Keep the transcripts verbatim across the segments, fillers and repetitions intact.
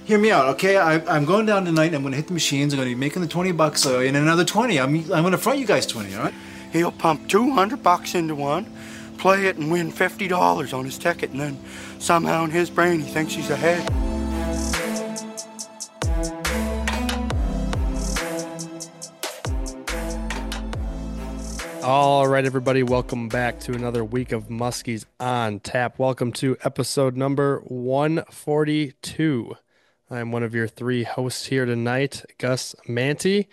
hear me out, okay? I, I'm going down tonight and I'm going to hit the machines. I'm going to be making the twenty bucks uh, and another twenty. I'm, I'm going to front you guys twenty, all right? He'll pump two hundred bucks into one, play it and win fifty dollars on his ticket, and then somehow in his brain he thinks he's ahead. All right, everybody, welcome back to another week of Muskies on Tap. Welcome to episode number one forty-two. I'm one of your three hosts here tonight, Gus Manti.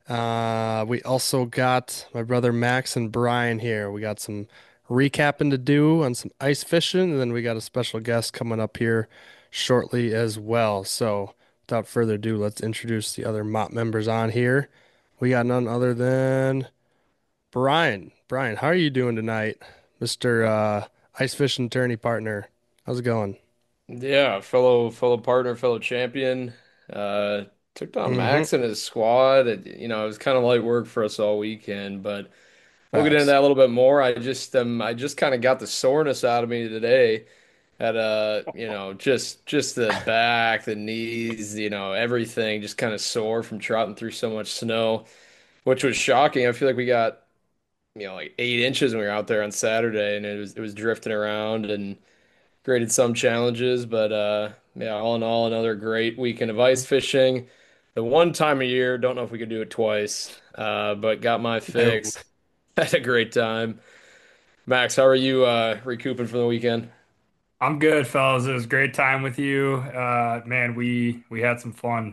Uh, we also got my brother Max and Brian here. We got some recapping to do on some ice fishing, and then we got a special guest coming up here shortly as well. So without further ado, let's introduce the other M O T members on here. We got none other than Brian. Brian, how are you doing tonight, Mister Uh, ice fishing attorney partner? How's it going? Yeah, fellow fellow partner, fellow champion. Uh, took down Mm-hmm. Max and his squad. It, you know, it was kind of light work for us all weekend, but we'll get into Facts. that a little bit more. I just um I just kind of got the soreness out of me today. At uh, you know, just just the back, the knees, you know, everything just kind of sore from trotting through so much snow, which was shocking. I feel like we got, you know, like eight inches when we were out there on Saturday, and it was it was drifting around and created some challenges, but uh, yeah, all in all, another great weekend of ice fishing. The one time a year, don't know if we could do it twice, uh, but got my No. fix. Had a great time. Max, how are you uh, recouping from the weekend? I'm good, fellas. It was a great time with you. Uh, man, we we had some fun.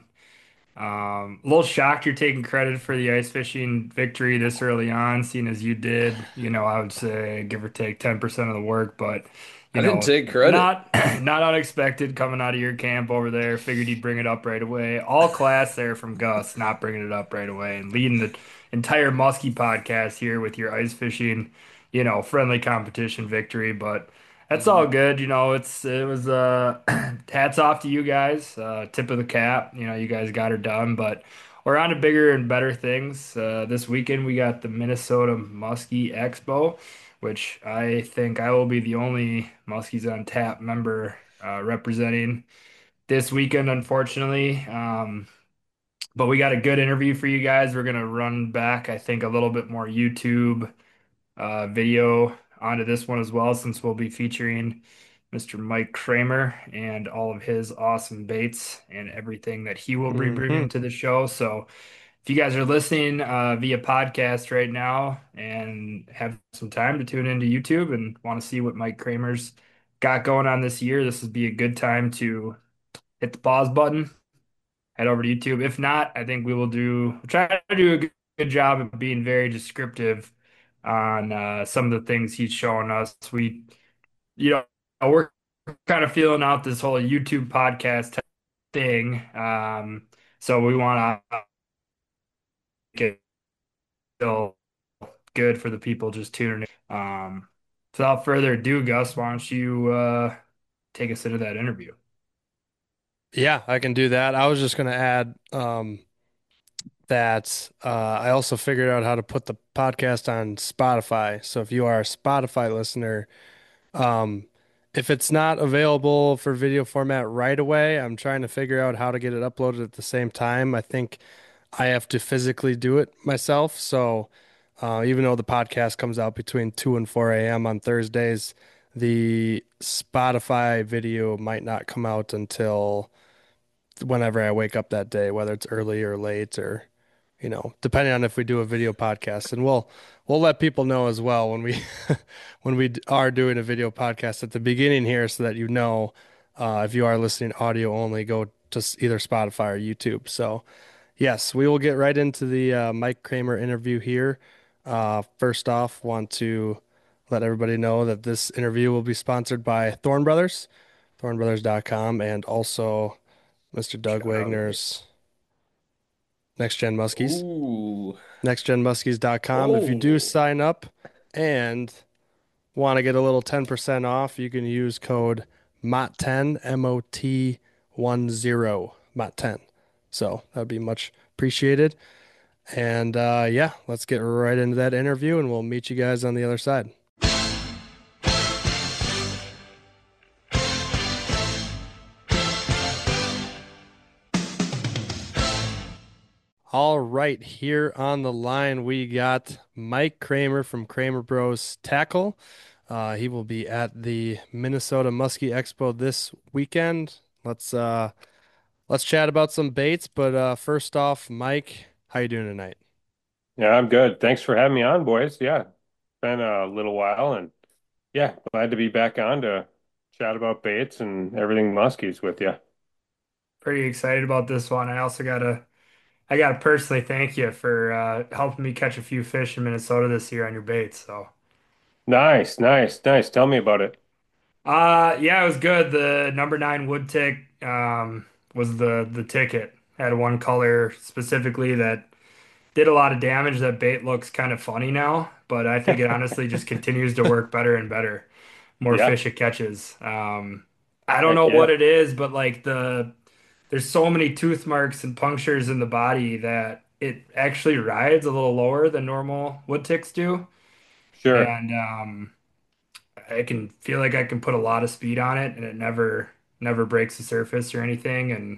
Um, a little shocked you're taking credit for the ice fishing victory this early on, seeing as you did. You know, I would say give or take ten percent of the work, but you I didn't know, take credit. not not unexpected coming out of your camp over there. Figured you'd bring it up right away. All class there from Gus, not bringing it up right away and leading the entire Muskie podcast here with your ice fishing, you know, friendly competition victory, but. That's all Mhm. good. You know, it's it was uh hats off to you guys. Uh tip of the cap. You know, you guys got her done, but we're on to bigger and better things. Uh this weekend we got the Minnesota Muskie Expo, which I think I will be the only Muskies on Tap member uh representing this weekend, unfortunately. Um but we got a good interview for you guys. We're gonna run back, I think, a little bit more YouTube uh, video onto this one as well, since we'll be featuring Mister Mike Kramer and all of his awesome baits and everything that he will be Mm-hmm. bringing to the show. So, if you guys are listening uh, via podcast right now and have some time to tune into YouTube and want to see what Mike Kramer's got going on this year, this would be a good time to hit the pause button, head over to YouTube. If not, I think we will do try to do a good, good job of being very descriptive on uh, some of the things he's showing us. We, you know, we're kind of feeling out this whole YouTube podcast thing. Um, so we want to make it feel good for the people just tuning in. Um, without further ado, Gus, why don't you uh, take us into that interview? Yeah, I can do that. I was just going to add um, that uh, I also figured out how to put the podcast on Spotify. So if you are a Spotify listener, um, if it's not available for video format right away, I'm trying to figure out how to get it uploaded at the same time. I think I have to physically do it myself. So uh, even though the podcast comes out between two and four a m on Thursdays, the Spotify video might not come out until whenever I wake up that day, whether it's early or late or, you know, depending on if we do a video podcast. And we'll we'll let people know as well when we when we are doing a video podcast at the beginning here so that you know uh, if you are listening audio only, go to s- either Spotify or YouTube. So yes, we will get right into the uh, Mike Kramer interview here. Uh, first off, want to let everybody know that this interview will be sponsored by Thorn Brothers, thorn brothers dot com, and also Mister Doug Shout out. Wagner's Next Gen Muskies, Ooh. next gen muskies dot com. If you do Oh. sign up and want to get a little ten percent off, you can use code M O T ten, M O T ten, M O T ten. So that would be much appreciated. And uh, yeah, let's get right into that interview and we'll meet you guys on the other side. All right, here on the line we got Mike Kramer from Kramer Bros Tackle. Uh, he will be at the Minnesota Muskie Expo this weekend. Let's uh let's chat about some baits, but uh first off, Mike, how you doing tonight? Yeah, I'm good. Thanks for having me on, boys. Yeah, been a little while, and yeah, glad to be back on to chat about baits and everything muskies with you. Pretty excited about this one. I also gotta I gotta personally thank you for uh, helping me catch a few fish in Minnesota this year on your baits. So, Nice, nice, nice. Tell me about it. uh, yeah, it was good. The number nine wood tick um, was the the ticket. Had one color specifically that did a lot of damage. That bait looks kind of funny now, but I think it honestly just continues to work better and better. More Yeah, fish it catches. Um, I don't heck know yeah. what it is, but like the there's so many tooth marks and punctures in the body that it actually rides a little lower than normal wood ticks do. Sure. And um, I can feel like I can put a lot of speed on it and it never never breaks the surface or anything. And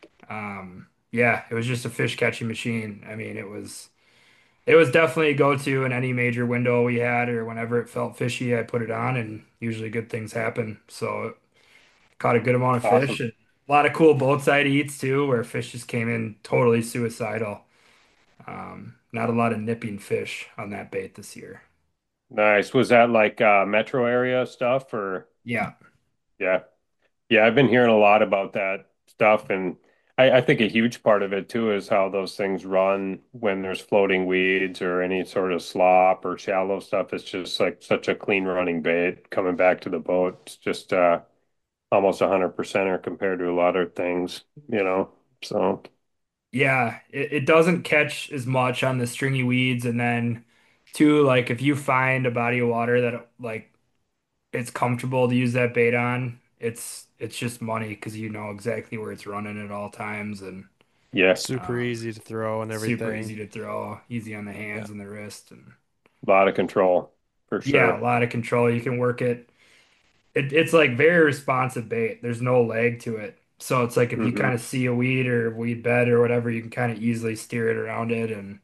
um, yeah, it was just a fish catching machine. I mean, it was it was definitely a go-to in any major window we had or whenever it felt fishy, I put it on and usually good things happen. So caught a good amount of fish Awesome. and a lot of cool boat side eats too, where fish just came in totally suicidal. Um, not a lot of nipping fish on that bait this year. Nice. Was that like uh metro area stuff or Yeah. yeah. Yeah, I've been hearing a lot about that stuff, and I, I think a huge part of it too is how those things run when there's floating weeds or any sort of slop or shallow stuff. It's just like such a clean running bait coming back to the boat. It's just uh almost a hundred percenter compared to a lot of things, you know. So Yeah, it, it doesn't catch as much on the stringy weeds. And then, two, like if you find a body of water that like it's comfortable to use that bait on, it's it's just money because you know exactly where it's running at all times and yeah, Super um, easy to throw and super easy everything. to throw, easy on the Yeah. hands and the wrist, and a lot of control for yeah, a sure. lot of control. You can work it. It, it's like very responsive bait. There's no leg to it. So it's like if you Hmm. kind of see a weed or weed bed or whatever, you can kind of easily steer it around it. And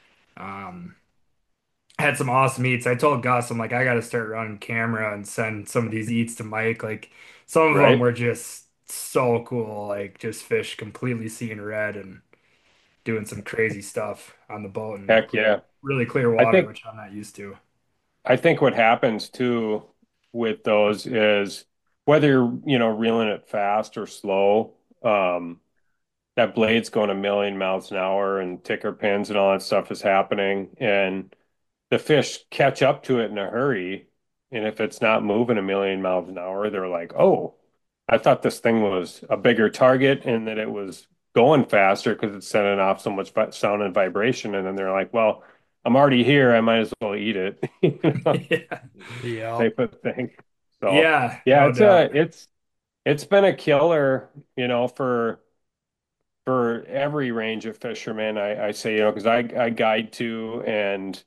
um, had some awesome eats. I told Gus, I'm like, I got to start running camera and send some of these eats to Mike. Like some of them Right? were just so cool, like just fish completely seeing red and doing some crazy stuff on the boat and Heck yeah. really clear I water, think which I'm not used to. I think what happens too with those is whether you're, you know, reeling it fast or slow, um, that blade's going a million miles an hour and ticker pins and all that stuff is happening. And the fish catch up to it in a hurry. And if it's not moving a million miles an hour, they're like, oh, I thought this thing was a bigger target and that it was going faster because it's sending off so much vi- sound and vibration. And then they're like, well, I'm already here. I might as well eat it, you know, Yeah. Yep. type of thing. So Yeah, yeah, no it's a, doubt. it's, it's been a killer, you know, for for every range of fishermen. I, I say, you know, because I, I guide too, and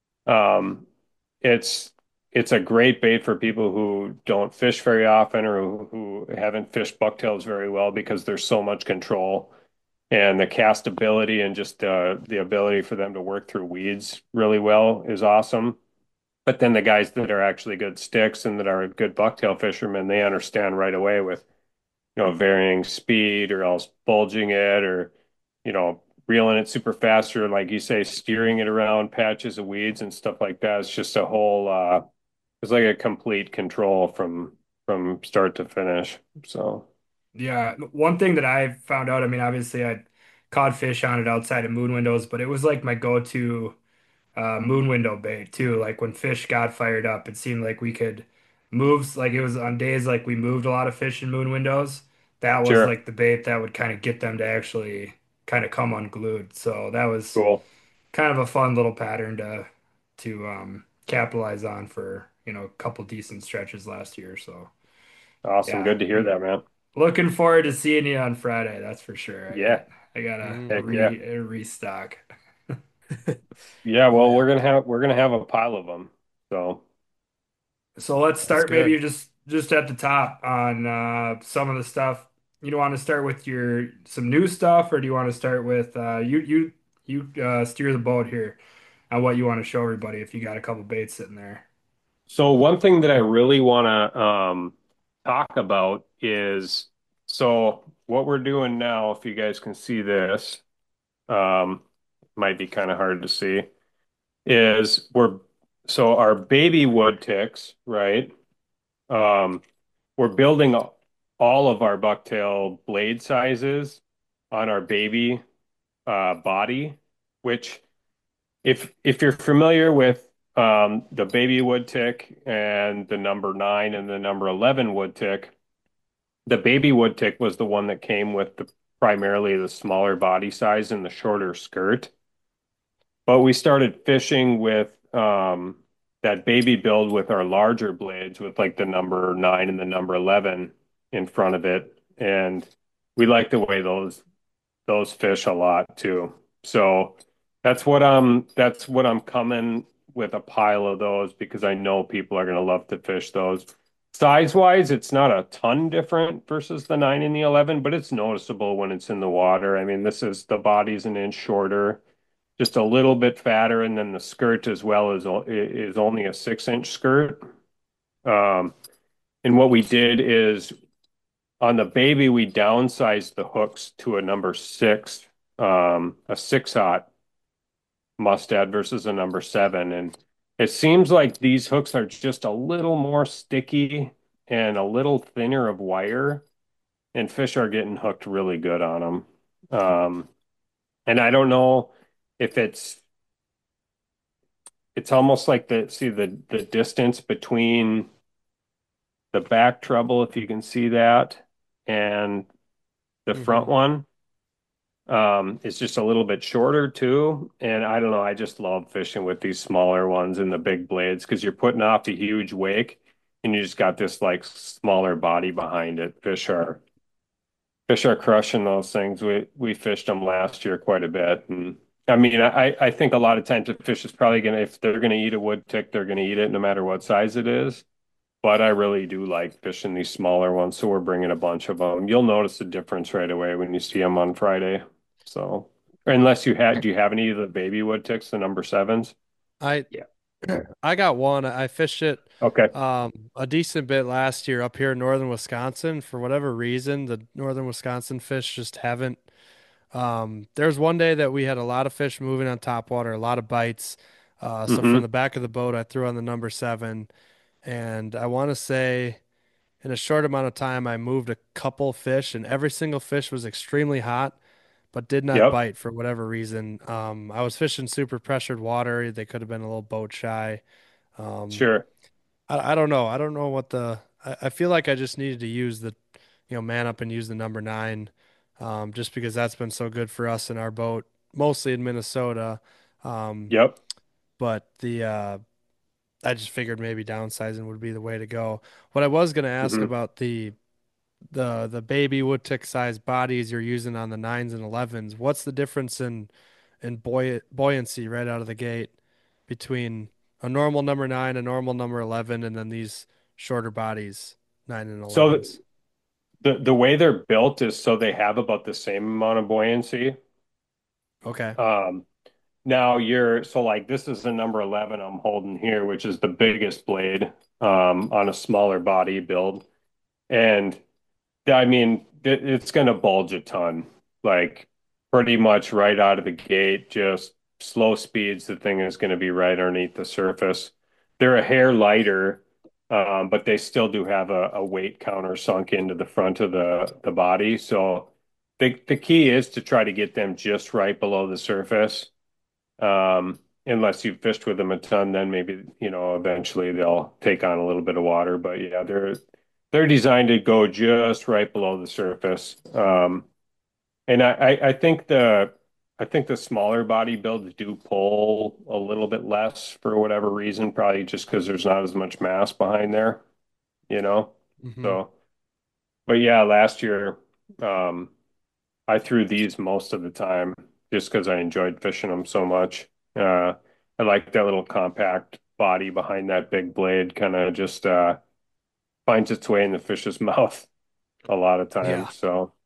um, it's it's a great bait for people who don't fish very often or who, who haven't fished bucktails very well because there's so much control and the castability and just uh, the ability for them to work through weeds really well is awesome. But then the guys that are actually good sticks and that are good bucktail fishermen, they understand right away with you know, varying speed or else bulging it or, you know, reeling it super fast or like you say, steering it around patches of weeds and stuff like that. It's just a whole uh it's like a complete control from from start to finish. So Yeah, one thing that I found out, I mean, obviously I caught fish on it outside of moon windows, but it was like my go-to uh, moon window bait too. Like when fish got fired up, it seemed like we could move, like it was on days like we moved a lot of fish in moon windows. That was sure. like the bait that would kind of get them to actually kind of come unglued. So that was Cool. kind of a fun little pattern to to um, capitalize on for, you know, a couple decent stretches last year. So Awesome. yeah, Good to hear I'm that, man. looking forward to seeing you on Friday. That's for sure. I got Yeah. I got a Mm. Heck yeah. re a restock. Yeah, Oh well, yeah. we're gonna have we're gonna have a pile of them. So So let's That's start maybe good. just just at the top on uh, some of the stuff. You want to start with your some new stuff, or do you want to start with uh, you you? You uh, steer the boat here on what you want to show everybody if you got a couple baits sitting there. So one thing that I really want to um, talk about is so what we're doing now, if you guys can see this, um, might be kind of hard to see, is we're so our baby wood ticks, right? Um, we're building all of our bucktail blade sizes on our baby uh, body, which if if you're familiar with um, the baby wood tick and the number nine and the number eleven wood tick, the baby wood tick was the one that came with the primarily the smaller body size and the shorter skirt. But we started fishing with um, that baby build with our larger blades with like the number nine and the number eleven in front of it. And we like the way those those fish a lot too. So that's what I'm that's what I'm coming with a pile of those because I know people are going to love to fish those. Size wise, it's not a ton different versus the nine and the eleven, but it's noticeable when it's in the water. I mean, this is the body's an inch shorter, just a little bit fatter, and then the skirt as well is is only a six inch skirt. Um, and what we did is on the baby, we downsized the hooks to a number six, um, a six aught mustad versus a number seven. And it seems like these hooks are just a little more sticky and a little thinner of wire, and fish are getting hooked really good on them. Um, and I don't know if it's it's almost like the see the the distance between the back treble, if you can see that, and the Hmm. front one. Um, it's just a little bit shorter too. And I don't know, I just love fishing with these smaller ones and the big blades because you're putting off a huge wake and you just got this like smaller body behind it. Fish are fish are crushing those things. We we fished them last year quite a bit. And I mean, I, I think a lot of times a fish is probably gonna if they're gonna eat a wood tick, they're gonna eat it no matter what size it is. But I really do like fishing these smaller ones, so we're bringing a bunch of them. You'll notice the difference right away when you see them on Friday. So, unless you had, do you have any of the baby wood ticks, the number sevens? I Yeah. I got one. I fished it Okay. um, a decent bit last year up here in northern Wisconsin. For whatever reason, the northern Wisconsin fish just haven't. Um, there's one day that we had a lot of fish moving on top water, a lot of bites. Uh, so from Mm-hmm. the back of the boat, I threw on the number seven, and I want to say in a short amount of time, I moved a couple fish, and every single fish was extremely hot, but did not Yep. bite for whatever reason. Um, I was fishing super pressured water. They could have been a little boat shy. Um, Sure. I, I don't know. I don't know what the. I, I feel like I just needed to use the, you know, man up and use the number nine, um, just because that's been so good for us in our boat, mostly in Minnesota. Um, Yep. but the uh, I just figured maybe downsizing would be the way to go. What I was going to ask Mm-hmm. about the the the baby wood tick size bodies you're using on the nines and elevens. What's the difference in in buoy buoyancy right out of the gate between a normal number nine, a normal number eleven, and then these shorter bodies, nine and So elevens? the the way they're built is so they have about the same amount of buoyancy. Okay. Um, now you're so like this is the number eleven I'm holding here, which is the biggest blade um, on a smaller body build. And I mean, it, it's going to bulge a ton, like pretty much right out of the gate, just slow speeds. The thing is going to be right underneath the surface. They're a hair lighter, um, but they still do have a, a weight counter sunk into the front of the, the body. So the, the key is to try to get them just right below the surface. Um, unless you've fished with them a ton, then maybe, you know, eventually they'll take on a little bit of water. But yeah, they're they're designed to go just right below the surface. Um, and I, I, I think the I think the smaller body builds do pull a little bit less for whatever reason, probably just because there's not as much mass behind there, you know. Hmm. So, but yeah, last year, um, I threw these most of the time just because I enjoyed fishing them so much. Uh, I like that little compact body behind that big blade, kind of just uh, finds its way in the fish's mouth a lot of Yeah. times. So,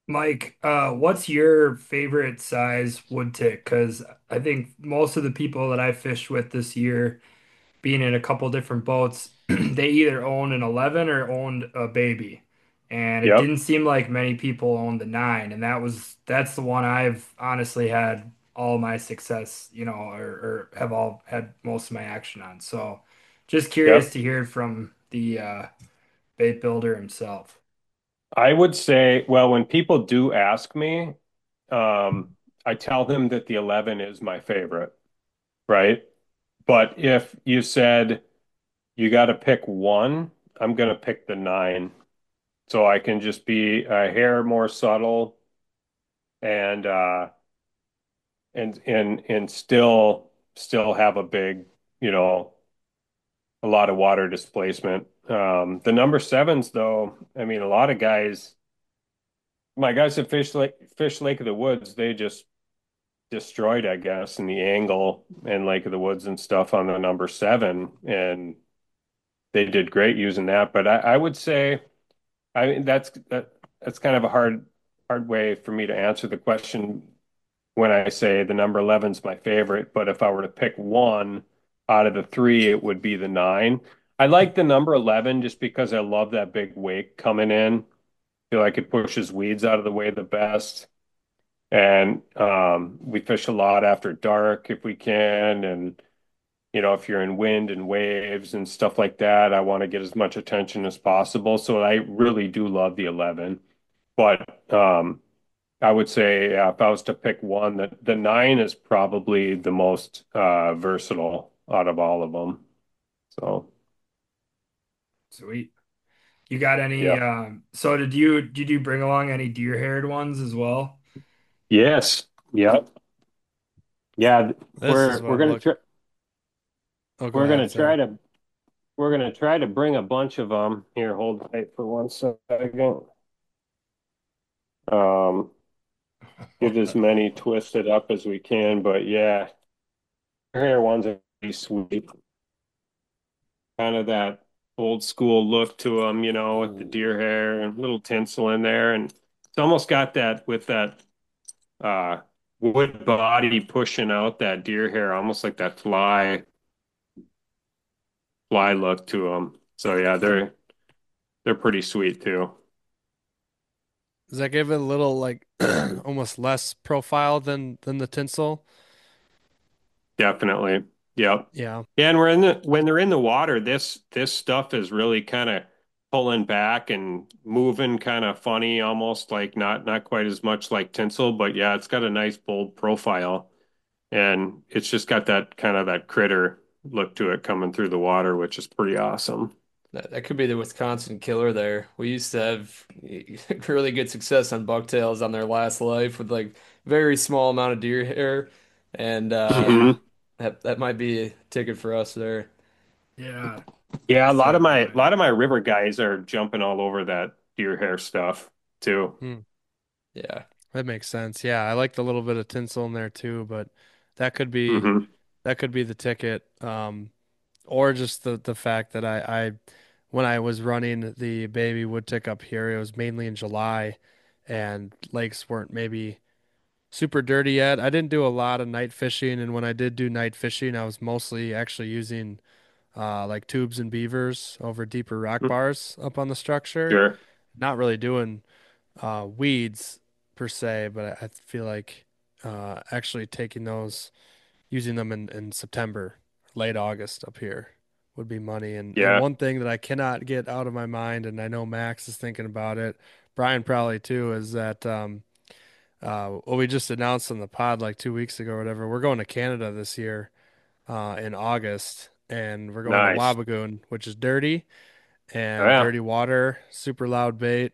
Mike, uh, what's your favorite size wood tick? Because I think most of the people that I fished with this year, being in a couple different boats, they either owned an eleven or owned a baby. And it Yep. didn't seem like many people owned the nine. And that was that's the one I've honestly had all my success, you know, or, or have all had most of my action on. So just curious Yep. to hear from the uh, bait builder himself. I would say, well, when people do ask me, um, I tell them that the eleven is my favorite, right? But if you said you got to pick one, I'm going to pick the nine. So I can just be a hair more subtle and uh and and and still still have a big, you know, a lot of water displacement. Um, the number sevens, though, I mean, a lot of guys, my guys at Fish Lake, Fish Lake of the Woods, they just destroyed, I guess, in the angle and Lake of the Woods and stuff on the number seven, and they did great using that. But I, I would say, I mean, that's that, that's kind of a hard hard way for me to answer the question when I say the number eleven is my favorite. But if I were to pick one out of the three, it would be the nine. I like the number eleven just because I love that big wake coming in. Feel like it pushes weeds out of the way the best. And um, we fish a lot after dark if we can. And, you know, if you're in wind and waves and stuff like that, I want to get as much attention as possible. So I really do love the eleven. But um, I would say, yeah, if I was to pick one, that the nine is probably the most uh, versatile out of all of them. So, Sweet. You got any yeah. um so did you did you bring along any deer-haired ones as well? Yes. Yeah. Yeah. This is We're what we're I'm gonna looking. try Oh, go we're ahead, gonna try Zach. to we're gonna try to bring a bunch of them. Here, hold tight for one second. Um, get as many twisted up as we can, but yeah, here ones are pretty sweet. Kind of that old school look to them, you know, with the deer hair and little tinsel in there, and it's almost got that with that uh wood body pushing out that deer hair, almost like that fly fly look to them. So yeah, they're they're pretty sweet too. Does that give it a little like almost less profile than than the tinsel? Definitely. Yep. Yeah. Yeah, and we're in the when they're in the water, this this stuff is really kind of pulling back and moving kind of funny, almost like not not quite as much like tinsel, but yeah, it's got a nice bold profile and it's just got that kind of that critter look to it coming through the water, which is pretty awesome. That, that could be the Wisconsin killer there. We used to have really good success on bucktails on their last life with like very small amount of deer hair, and uh, Yeah. hmm that that might be a ticket for us there. Yeah. Yeah, a lot So of my a would. lot of my river guys are jumping all over that deer hair stuff too. Hmm. Yeah. That makes sense. Yeah, I like the little bit of tinsel in there too, but that could be hmm that could be the ticket. Um, or just the the fact that I I when I was running the baby wood tick up here, it was mainly in July and lakes weren't maybe super dirty yet. I didn't do a lot of night fishing, and when I did do night fishing, I was mostly actually using uh like tubes and beavers over deeper rock bars up on the structure. Sure. Not really doing uh, weeds per se, but I, I feel like uh, actually taking those, using them in, in September, late August up here would be money. And and Yeah. one thing that I cannot get out of my mind, and I know Max is thinking about it, Brian probably too, is that um, uh, what we just announced on the pod like two weeks ago or whatever. We're going to Canada this year uh, in August, and we're going to Nice. Wabigoon, which is dirty Oh, and yeah. dirty water, super loud bait.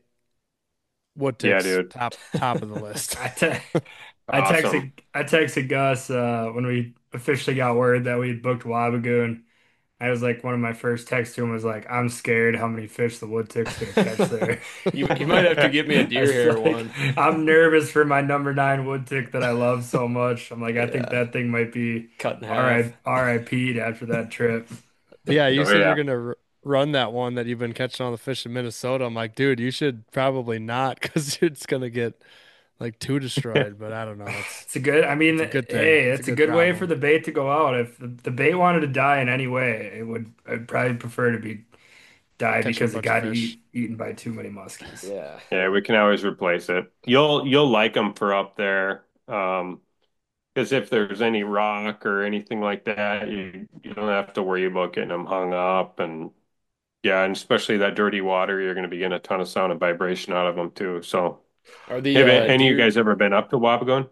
Wood Yeah, ticks dude. top top of the list. I te I Awesome. texted I texted Gus uh, when we officially got word that we had booked Wabigoon. I was like, one of my first texts to him was like, "I'm scared how many fish the wood tick's gonna catch there." You you might have to get me a I deer was hair like, one. I'm nervous for my number nine wood tick that I love so much. I'm like, I think Yeah, that thing might be cut in R I half. R I P'd after that trip. Yeah, you Oh said you're yeah. gonna. run that one that you've been catching all the fish in Minnesota. I'm like, dude, you should probably not because it's gonna get like too destroyed. But I don't know. It's It's a good, I mean, it's a good thing. hey, It's a it's a good good way for problem. the bait to go out. If the, the bait wanted to die in any way, it would, I'd probably prefer to be die Catching a because it bunch of got fish. eat, eaten by too many muskies. Yeah. Yeah, we can always replace it. You'll you'll like them for up there. Um, because if there's any rock or anything like that, you you don't have to worry about getting them hung up. And yeah, and especially that dirty water, you're going to be getting a ton of sound and vibration out of them too. So, Are the have uh any of you deer guys ever been up to Wabagon?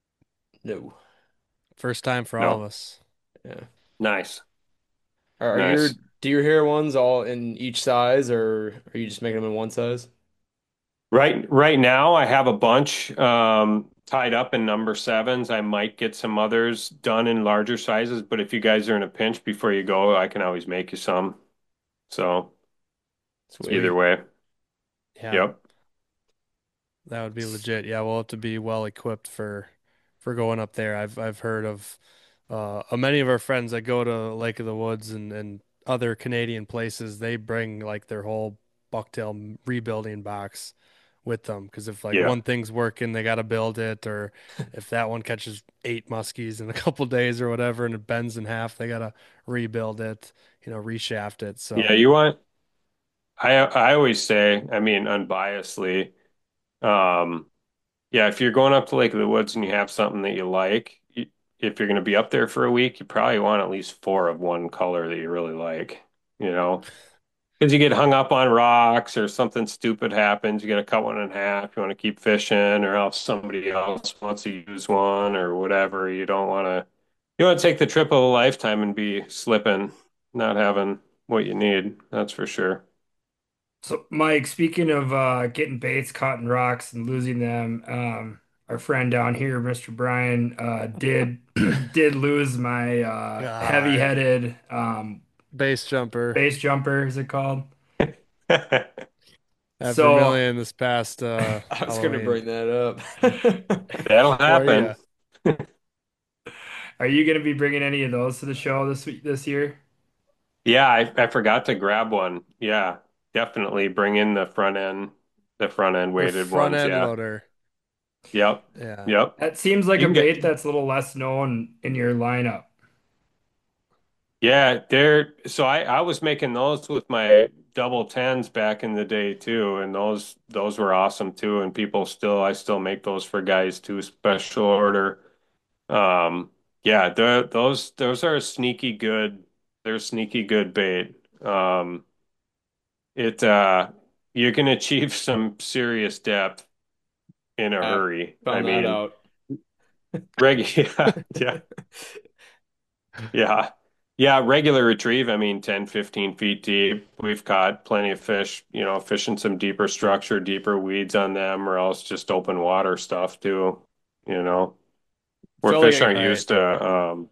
no. First time for all of No. us. Yeah. Nice, Are, are your nice. deer hair ones all in each size, or are you just making them in one size? Right, right now I have a bunch um, tied up in number sevens. I might get some others done in larger sizes, but if you guys are in a pinch before you go, I can always make you some. So Sweet. either way, Yeah, yep, that would be legit. Yeah, we'll have to be well equipped for for going up there. I've I've heard of uh uh, many of our friends that go to Lake of the Woods and and other Canadian places. They bring like their whole bucktail rebuilding box with them because if like yeah, one thing's working, they got to build it, or if that one catches eight muskies in a couple days or whatever and it bends in half, they got to rebuild it, you know, reshaft it. yeah. So You want? I I always say, I mean, unbiasedly, um, yeah. If you're going up to Lake of the Woods and you have something that you like, you, if you're going to be up there for a week, you probably want at least four of one color that you really like. You know, because you get hung up on rocks or something stupid happens, you got to cut one in half. You want to keep fishing, or else somebody else wants to use one or whatever. You don't want to. You want to take the trip of a lifetime and be slipping, not having what you need. That's for sure. So, Mike, speaking of uh, getting baits caught in rocks and losing them, um, our friend down here, mister Brian, uh, did did lose my uh, God, heavy-headed um, base jumper base jumper, is it called? at So, Vermilion this past uh I was gonna Halloween. bring that up. That'll How are you? happen. are you going to be bringing any of those to the show this week, this year? Yeah, I, I forgot to grab one. Yeah, definitely bring in the front end, the front end The weighted front ones. end Yeah. loader. Yep. Yeah. Yep. That seems like You a can get, bait that's a little less known in your lineup. yeah, they're, so I, I was making those with my double tens back in the day too. And those, those were awesome too. And people still, I still make those for guys too, special order. Um, yeah, the, those, those are sneaky good. They're sneaky good bait. Um, it, uh, you can achieve some serious depth in a Yeah, hurry. I found that mean, out. reg, yeah, yeah. Yeah. Yeah, regular retrieve, I mean ten, fifteen feet deep. We've caught plenty of fish, you know, fishing some deeper structure, deeper weeds on them, or else just open water stuff too, you know, where Felt like fish I, aren't Right. used to um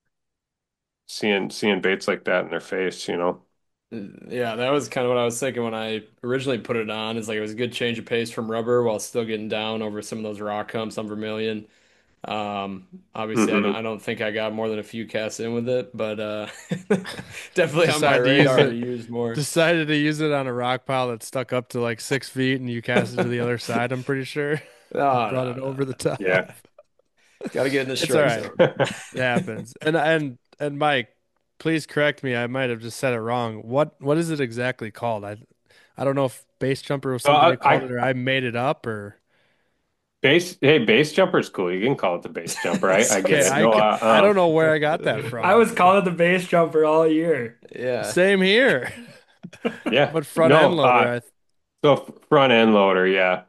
seeing seeing baits like that in their face, you know. yeah, that was kind of what I was thinking when I originally put it on. Is like it was a good change of pace from rubber while still getting down over some of those rock humps on Vermilion. Um, obviously, I don't, Hmm. I don't think I got more than a few casts in with it, but uh, definitely on my Decided to use radar to it. use more. Decided to use it on a rock pile that stuck up to like six feet and you cast it to the other side, I'm pretty sure. No, Brought no, it no, over the top. Yeah. got to get in the It's all strike right. zone. It happens. And and and Mike, please correct me. I might have just said it wrong. What what is it exactly called? I I don't know if base jumper was something Well, you called I, it or I made it up or base, hey, base jumper's cool. You can call it the base jumper. I, I get okay, it. I No, c- uh, I um, don't know where I got that I from. was calling it the base jumper all year. Yeah. Same here. yeah, But front end no, loader, uh, I so front end loader, yeah.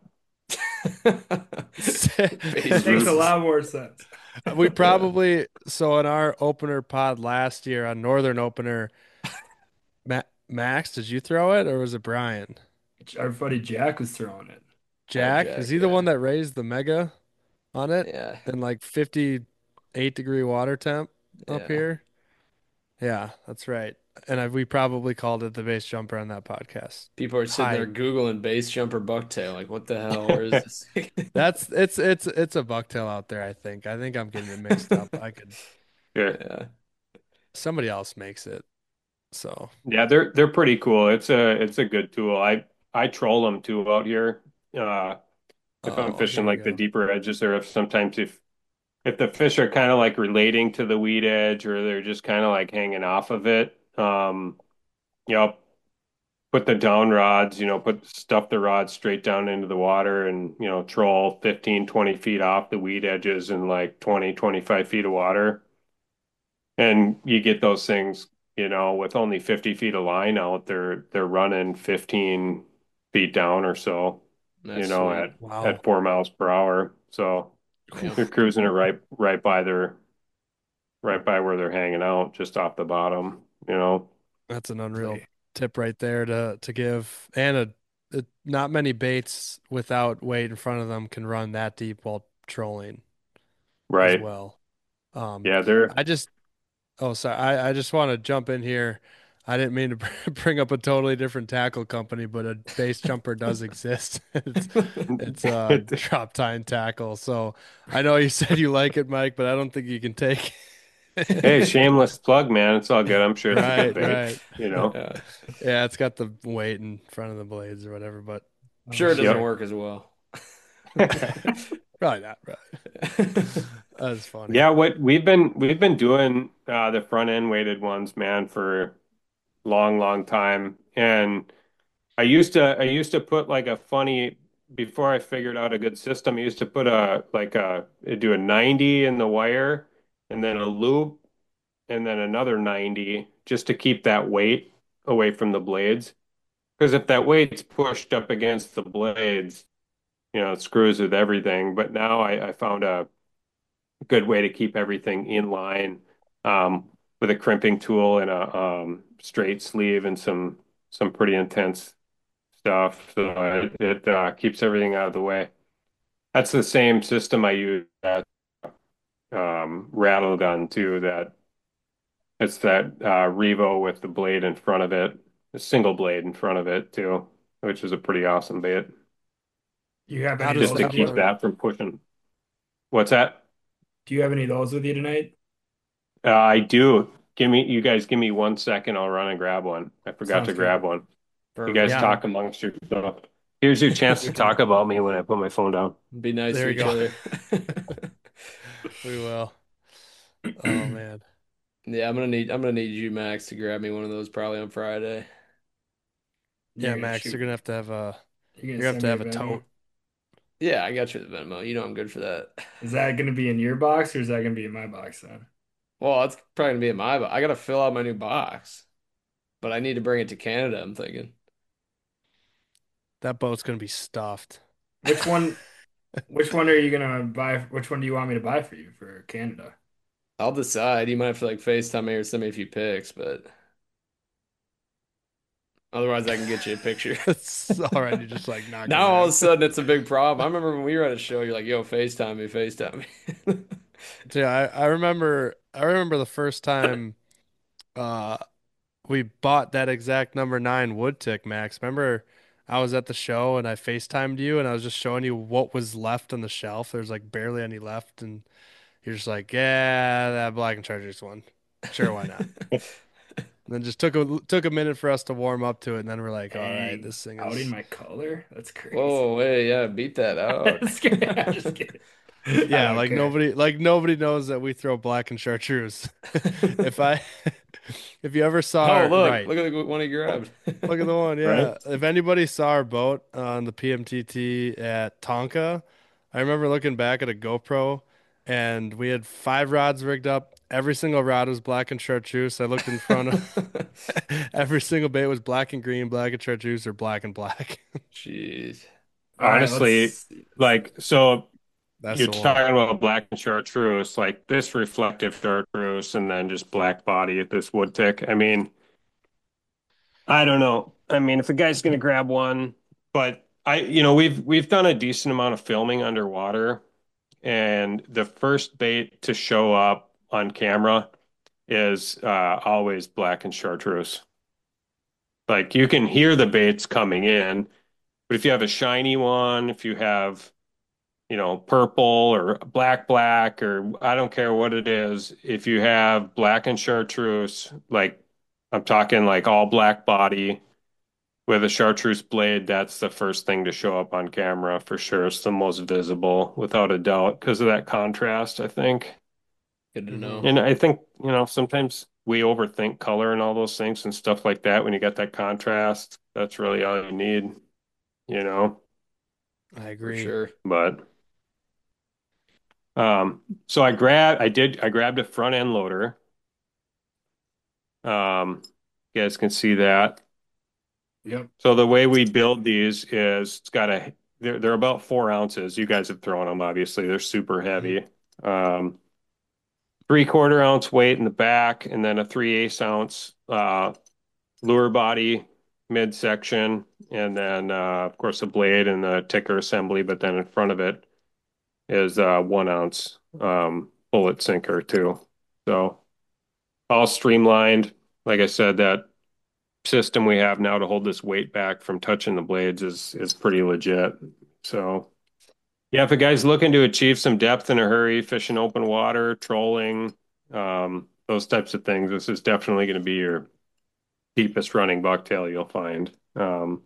Base Makes a Hmm. versus. lot more sense. we Yeah. probably so in our opener pod last year on Northern Opener, Ma Max, did you throw it or was it Brian? Our buddy Jack was throwing it. Oh, Jack, is Jack. he the one Yeah. that raised the mega on it Yeah. in like fifty-eight degree water temp up Yeah. here? Yeah, that's right. And I, we probably called it the base jumper on that podcast. People are sitting there Hi. Googling base jumper bucktail. Like, what the hell? Where is this? That's it's it's it's a bucktail out there, I think. I think I'm getting it mixed up. I could Yeah. Yeah. somebody else makes it. So, Yeah, they're they're pretty cool. It's a it's a good tool. I I troll them too out here. Uh, if I'm oh, fishing here we like the go. deeper edges, or if sometimes if if the fish are kind of like relating to the weed edge, or they're just kind of like hanging off of it, um, you know, put the down rods, you know, put stuff the rods straight down into the water, and you know, troll fifteen, twenty feet off the weed edges in like twenty, twenty-five feet of water. And you get those things, you know, with only fifty feet of line out, they're they're running fifteen feet down or so, you That's know, sweet. at Wow. at four miles per hour. So Yep. they're cruising it right right by their right by where they're hanging out, just off the bottom, you know. That's an unreal Like, tip right there to to give. And a, it, not many baits without weight in front of them can run that deep while trolling as Right. well. Um, Yeah, they're I just Oh, sorry. I, I just want to jump in here. I didn't mean to bring up a totally different tackle company, but a base jumper does exist. It's it's uh drop tine tackle. So I know you said you like it, Mike, but I don't think you can take hey, it. shameless plug, man. It's all good. I'm sure it's a good Right, bait, right. you know. Yeah. Yeah, it's got the weight in front of the blades or whatever, but I'm oh, sure it doesn't shit. Yep. work as well. probably not. Right. That's funny. Yeah, what we've been we've been doing uh the front end weighted ones, man, for long, long time. And I used to I used to put like a funny before I figured out a good system, I used to put a like a do a ninety in the wire and then a loop and then another ninety just to keep that weight away from the blades. Because if that weight's pushed up against the blades, you know, it screws with everything. But now I, I found a good way to keep everything in line um, with a crimping tool and a um, straight sleeve and some some pretty intense stuff. So it, it uh, keeps everything out of the way. That's the same system I use at um, rattle gun too. That it's that uh, Revo with the blade in front of it, a single blade in front of it too, which is a pretty awesome bait. You have How any of does Just those to with that keep you? work? that from pushing. What's that? Do you have any of those with you tonight? Uh, I do. Give me, you guys give me one second. I'll run and grab one. I forgot Sounds to good. grab one. You Perfect. guys Yeah, talk amongst yourself. Here's your chance We to can. talk about me when I put my phone down. Be nice there to you each go. other. We will. Oh man. Yeah, I'm gonna need I'm gonna need you, Max, to grab me one of those probably on Friday. Yeah, You're gonna Max, you're shoot. gonna have to have a You're gonna you're gonna have send to me a have a Venmo. tote. Yeah, I got you the Venmo. You know I'm good for that. Is that gonna be in your box or is that gonna be in my box then? Well, it's probably gonna be in my box. I gotta fill out my new box, but I need to bring it to Canada, I'm thinking. That boat's gonna be stuffed. Which one? Which one are you gonna buy? Which one do you want me to buy for you for Canada? I'll decide. You might have to like FaceTime me or send me a few pics, but otherwise I can get you a picture. It's all right. You're just like not Now gonna all of a happen. sudden it's a big problem. I remember when we were at a show, you're like, yo, FaceTime me, FaceTime me. Yeah, I, I remember. I remember the first time uh we bought that exact number nine wood tick, Max. Remember, I was at the show and I FaceTimed you and I was just showing you what was left on the shelf. There's like barely any left, and you're just like, yeah, that Black and Chargers one. Sure, why not? And then just took a took a minute for us to warm up to it, and then we're like, all right, Dang, this thing outing is my color? That's crazy. Whoa, wait, yeah, beat that out. Just kidding. I'm just kidding. I yeah, don't like care. nobody like nobody knows that we throw black and chartreuse. If I if you ever saw Oh, our look, right, look at the one he grabbed. look at the one, Right? yeah. If anybody saw our boat on the P M T T at Tonka, I remember looking back at a GoPro and we had five rods rigged up. Every single rod was black and chartreuse. I looked in front of every single bait was black and green, black and chartreuse, or black and black. Jeez. All right, let's Honestly, see this. like, so That's you're the one. talking about black and chartreuse, like this reflective chartreuse, and then just black body at this wood tick. I mean, I don't know. I mean, if a guy's gonna grab one, but I, you know, we've we've done a decent amount of filming underwater, and the first bait to show up on camera is uh, always black and chartreuse. Like you can hear the baits coming in, but if you have a shiny one, if you have, you know, purple or black, black, or I don't care what it is, if you have black and chartreuse, like I'm talking like all black body with a chartreuse blade. That's the first thing to show up on camera for sure. It's the most visible without a doubt because of that contrast, I think. Good to Hmm. know. And I think, you know, sometimes we overthink color and all those things and stuff like that. When you get that contrast, that's really all you need, you know. I For agree. sure. But um, so I grabbed, I did, I grabbed a front end loader. Um, you guys can see that. Yep. So the way we build these is it's got a, they're, they're about four ounces. You guys have thrown them, obviously. They're super Mhm. heavy. Um, three quarter ounce weight in the back, and then a three eighths ounce uh, lure body midsection, and then uh, of course the blade and the ticker assembly. But then in front of it is a one ounce um, bullet sinker too. So all streamlined. Like I said, that system we have now to hold this weight back from touching the blades is is pretty legit. So yeah, if a guy's looking to achieve some depth in a hurry, fishing open water, trolling, um, those types of things, this is definitely going to be your deepest running bucktail you'll find. Um,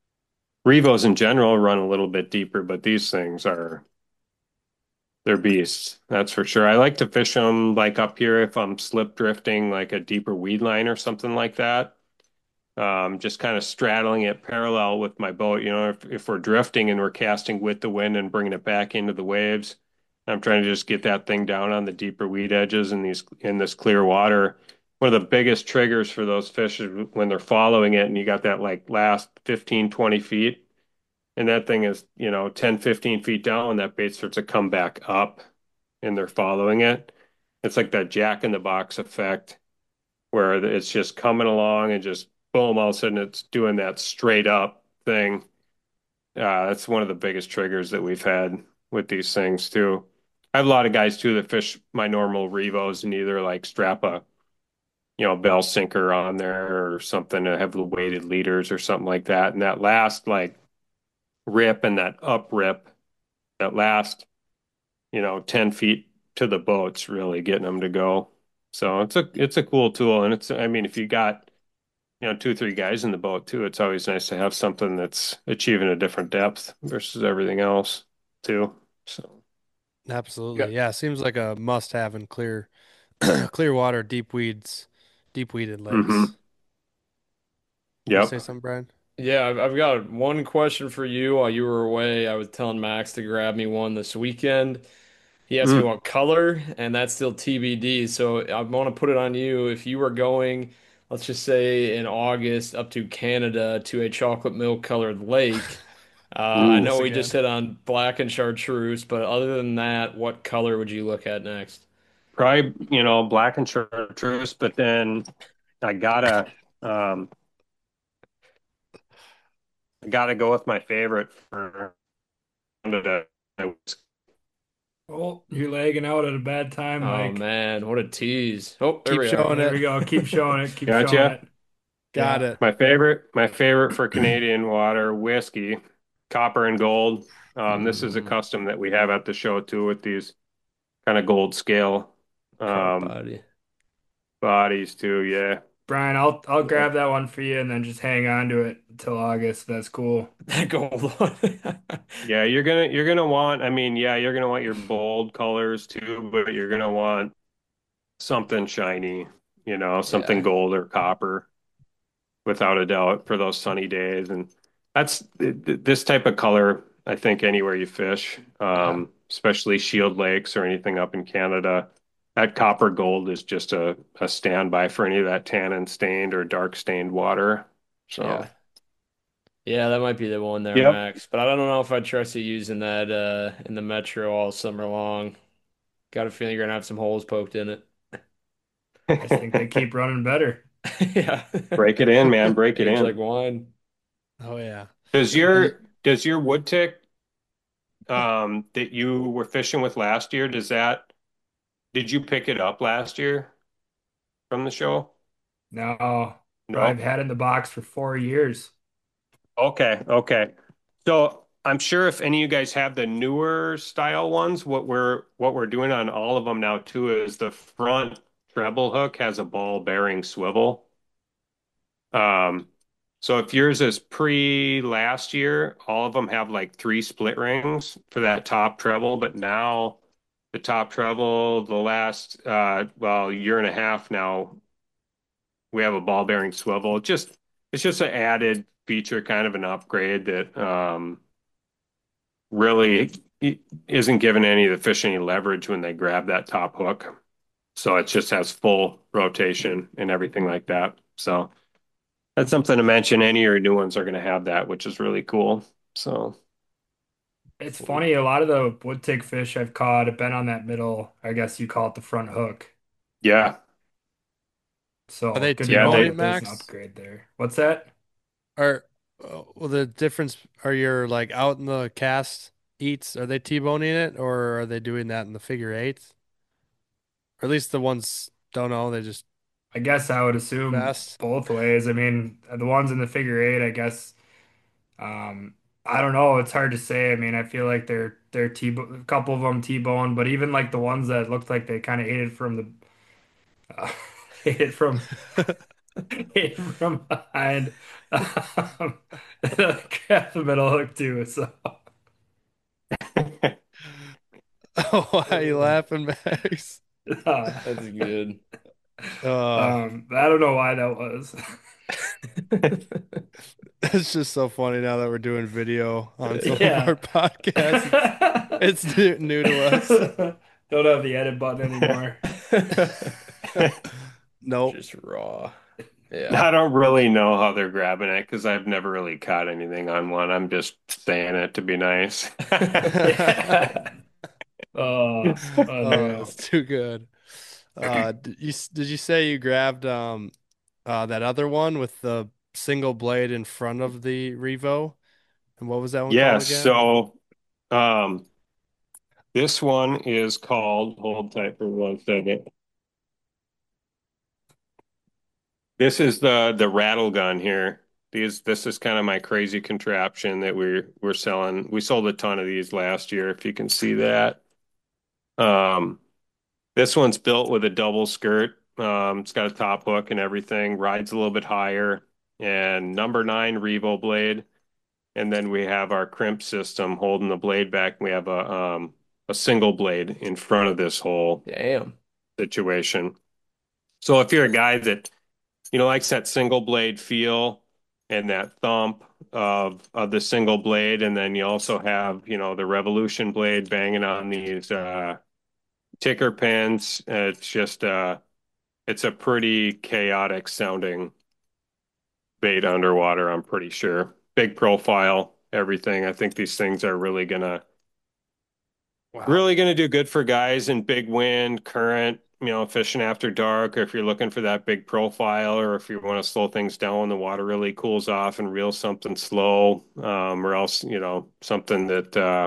Revos in general run a little bit deeper, but these things are they're beasts. That's for sure. I like to fish them like up here if I'm slip drifting like a deeper weed line or something like that. Um, just kind of straddling it parallel with my boat. You know, if, if we're drifting and we're casting with the wind and bringing it back into the waves, I'm trying to just get that thing down on the deeper weed edges in these in this clear water. One of the biggest triggers for those fish is when they're following it and you got that like last fifteen, twenty feet and that thing is, you know, ten, fifteen feet down and that bait starts to come back up and they're following it. It's like that jack in the box effect where it's just coming along and just boom, all of a sudden it's doing that straight up thing. Uh, that's one of the biggest triggers that we've had with these things too. I have a lot of guys too that fish my normal Revos and either like strap a, you know, bell sinker on there or something to have the weighted leaders or something like that. And that last like rip and that up rip, that last, you know, ten feet to the boat's really getting them to go. So it's a it's a cool tool. And it's I mean, if you got you know, two, three guys in the boat too. It's always nice to have something that's achieving a different depth versus everything else too. So, yeah. Absolutely. Yeah, seems like a must-have in clear clear water, deep weeds, deep weeded Mm-hmm. lakes. You Yep. say something, Brian? Yeah, I've, I've got one question for you. While you were away, I was telling Max to grab me one this weekend. He asked me Mm. what color, and that's still T B D. So I want to put it on you. If you were going, let's just say in August up to Canada to a chocolate milk colored lake, uh, I Ooh. know This we just again. hit on black and chartreuse, but other than that, what color would you look at next? Probably, you know, black and chartreuse, but then I gotta um I gotta go with my favorite for Canada. Oh, you're lagging out at a bad time, Oh Mike. man, what a tease. Oh, there Keep we are. showing There it. we go. Keep showing it. Keep showing Gotcha. it. Got Yeah. it. My favorite, my favorite for Canadian water whiskey, copper and gold. Um, this is a Mm, custom that we have at the show too with these kind of gold scale carp um, body. bodies too. Yeah, Brian, I'll I'll yeah, grab that one for you and then just hang on to it until August. That's cool. That gold one. yeah. You're gonna you're gonna want. I mean, yeah, you're gonna want your bold colors too, but you're gonna want something shiny. You know, something Yeah. gold or copper, without a doubt, for those sunny days. And that's this type of color. I think anywhere you fish, Yeah. um, especially Shield Lakes or anything up in Canada. That copper gold is just a, a standby for any of that tannin stained or dark stained water. So, Yeah. Yeah, that might be the one there, yep. Max. But I don't know if I trust you using that uh in the Metro all summer long. Got a feeling you're gonna have some holes poked in it. I just think they keep running better. Yeah. Break it in, man. Break it Age like in. wine. Oh yeah. Does And your does your wood tick um that you were fishing with last year, does that did you pick it up last year from the show? No, bro, I've No? had it in the box for four years. Okay, okay. So I'm sure if any of you guys have the newer style ones, what we're what we're doing on all of them now too is the front treble hook has a ball bearing swivel. Um, so if yours is pre last year, all of them have like three split rings for that top treble, but now the top treble, the last uh well, year and a half now, we have a ball bearing swivel. It just it's just an added feature, kind of an upgrade that um really isn't giving any of the fish any leverage when they grab that top hook. So it just has full rotation and everything like that. So that's something to mention. Any of your new ones are going to have that, which is really cool. So It's funny, a lot of the wood tick fish I've caught have been on that middle, I guess you call it the front hook. yeah, Are So they good to yeah, know T-boning, they that there's an Max? upgrade there. What's that? Or uh, well, the difference are you're like out in the cast eats, are they T-boning it or are they doing that in the figure eights? Or at least the ones don't know, they just I guess I would assume fast. both ways. I mean, the ones in the figure eight, I guess, um, I don't know. It's hard to say. I mean, I feel like they're they're T a couple of them T-bone, but even like the ones that looked like they kind of ate it from the uh, ate it from ate it from behind. Um, grab the middle hook too. So Oh, why are you laughing, Max? uh, That's good. Uh, um, I don't know why that was. it's just so funny now that we're doing video on some of Yeah. our podcasts. It's it's new, new to us. Don't have the edit button anymore. Nope. Just raw. Yeah. I don't really know how they're grabbing it because I've never really caught anything on one. I'm just saying it to be nice. Yeah. Oh, Oh, unreal. it's too good. Uh, did you did you say you grabbed um uh that other one with the single blade in front of the Revo? And what was that one called Yes, again? so um, this one is called, hold tight for one second. This is the the rattle gun here. These this is kind of my crazy contraption that we're we're selling. We sold a ton of these last year, if you can see that. Um, this one's built with a double skirt. Um, it's got a top hook and everything, rides a little bit higher, and number nine Revo blade. And then we have our crimp system holding the blade back. We have a um a single blade in front of this whole Damn. situation. So if you're a guy that you know likes that single blade feel and that thump of of the single blade, and then you also have you know the Revolution blade banging on these uh, ticker pins. Uh, it's just uh, it's a pretty chaotic sounding bait underwater. I'm pretty sure. Big profile, everything. I think these things are really gonna Wow. really gonna do good for guys in big wind, current, you know, fishing after dark, or if you're looking for that big profile, or if you want to slow things down when the water really cools off and reel something slow, um, or else, you know, something that uh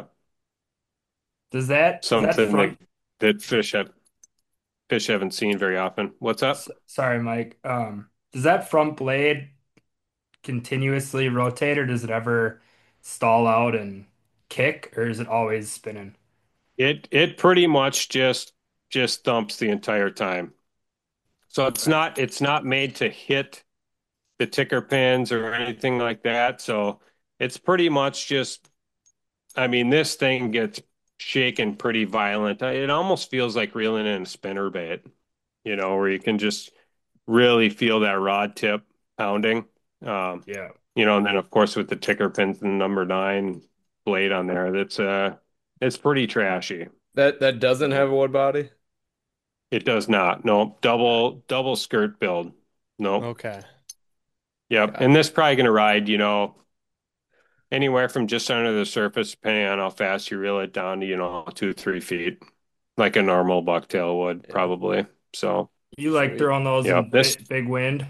Does that does that something that front that fish have fish haven't seen very often. What's up? s- sorry, Mike. Um, does that front blade continuously rotate or does it ever stall out and kick or is it always spinning? It it pretty much just just thumps the entire time. So it's Okay. not it's not made to hit the ticker pins or anything like that. So it's pretty much just, I mean, this thing gets shaken pretty violent. It almost feels like reeling in a spinner bait, you know, where you can just really feel that rod tip pounding. Um, Yeah. you know, and then of course with the ticker pins and number nine blade on there, that's uh it's pretty trashy. That that doesn't have a wood body? It does not. No, double double skirt build. Nope. Okay. Yep. And Gotcha. this probably gonna ride, you know, anywhere from just under the surface, depending on how fast you reel it down to, you know, two, three feet, like a normal bucktail would Yeah. probably. So, You like Sweet. throwing those yeah, in this, big, big wind?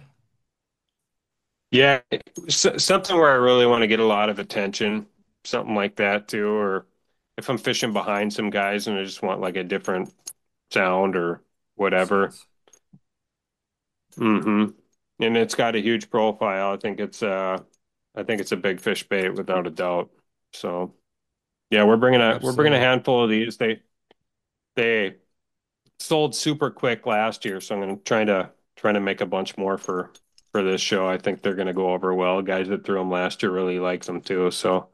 yeah, s- something where I really want to get a lot of attention, something like that too. Or if I'm fishing behind some guys and I just want like a different sound or Makes whatever. sense. Hmm. And it's got a huge profile. I think it's uh, I think it's a big fish bait without a doubt. So, yeah, we're bringing a we're bringing a Absolutely. handful of these. They they sold super quick last year, so I'm gonna try to try to make a bunch more for for this show. I think they're going to go over well. Guys that threw them last year really liked them too. So,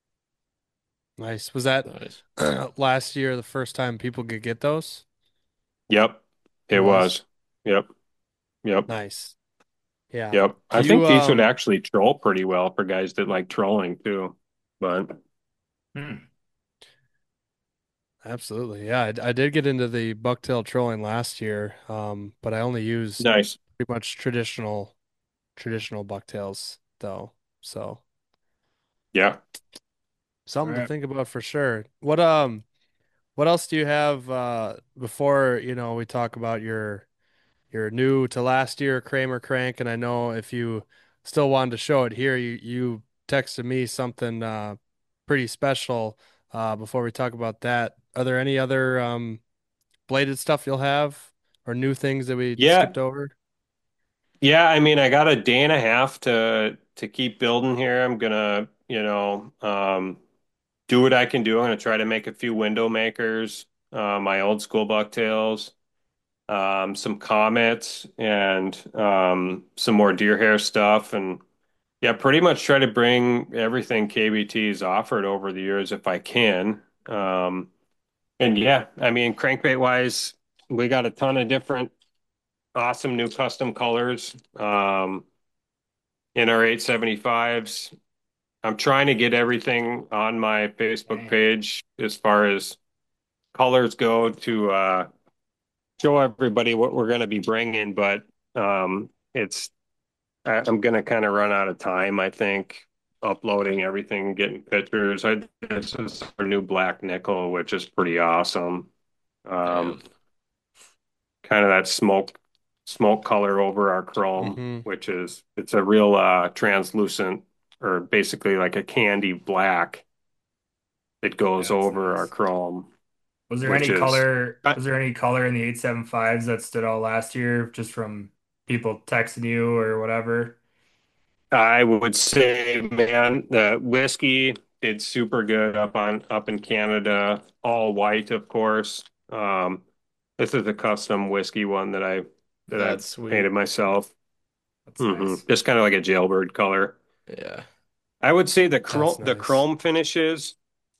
Nice. Was that Nice. last year the first time people could get those? yep, It it was. was. Yep, yep, Nice. Yeah. yep. Do I you think these would um actually troll pretty well for guys that like trolling too. But Hmm. absolutely. Yeah, I, I did get into the bucktail trolling last year, um, but I only used nice. pretty much traditional traditional bucktails though. So Yeah. All something to right. think about for sure. What um what else do you have uh before, you know, we talk about your your new to last year Kramer crank? And I know if you still wanted to show it here, you you texted me something uh pretty special uh before we talk about that. Are there any other um bladed stuff you'll have or new things that we Yeah. skipped over? Yeah, I mean, I got a day and a half to to keep building here. I'm gonna, you know, um, do what I can do. I'm gonna try to make a few window makers, uh, my old school bucktails, um, some comets, and um, some more deer hair stuff. And yeah, pretty much try to bring everything K B T's offered over the years if I can. Um, and yeah, I mean, crankbait wise, we got a ton of different awesome new custom colors. Um, in our eight seventy-fives. I'm trying to get everything on my Facebook Dang. page as far as colors go to uh, show everybody what we're going to be bringing, but um, it's I- I'm going to kind of run out of time, I think, uploading everything, getting pictures. I This is our new black nickel, which is pretty awesome. Damn. Um, Kind of that smoke smoke color over our chrome, Mm-hmm. which is it's a real uh translucent or basically like a candy black that goes That's over our nice. chrome, Was there which any is color, I, was there any color in the eight seven fives that stood out last year just from people texting you or whatever? I would say, man, the whiskey did super good up on up in Canada, all white, of course. Um, this is a custom whiskey one that I that I That's sweet. painted myself. That's Hmm nice. Just kind of like a jailbird color. Yeah. I would say the That's chrome the nice. chrome finishes,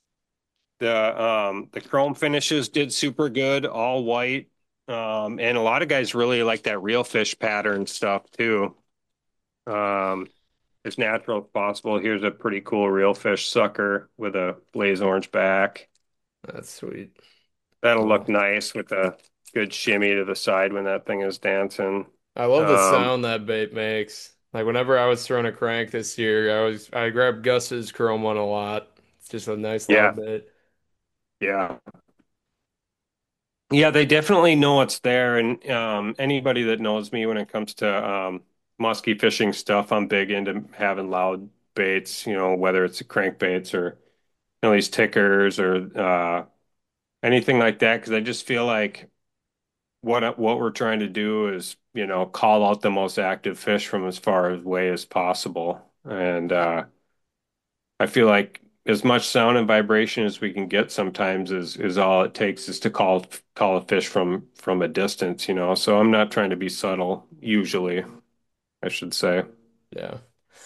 the um the chrome finishes did super good, all white. Um, and a lot of guys really like that real fish pattern stuff too. Um, as natural as possible. Here's a pretty cool real fish sucker with a blaze orange back. That's sweet. That'll look Cool. nice with a good shimmy to the side when that thing is dancing. I love the Um, sound that bait makes. Like whenever I was throwing a crank this year, I was I grabbed Gus's Chrome one a lot. It's just a nice yeah, loud bait. yeah. Yeah, they definitely know it's there. And um, anybody that knows me when it comes to um, musky fishing stuff, I'm big into having loud baits, you know, whether it's crankbaits or at least tickers or uh, anything like that. Because I just feel like what what we're trying to do is, you know, call out the most active fish from as far away as possible. And uh, I feel like as much sound and vibration as we can get sometimes is is all it takes is to call call a fish from from a distance, you know. So I'm not trying to be subtle usually, I should say. Yeah.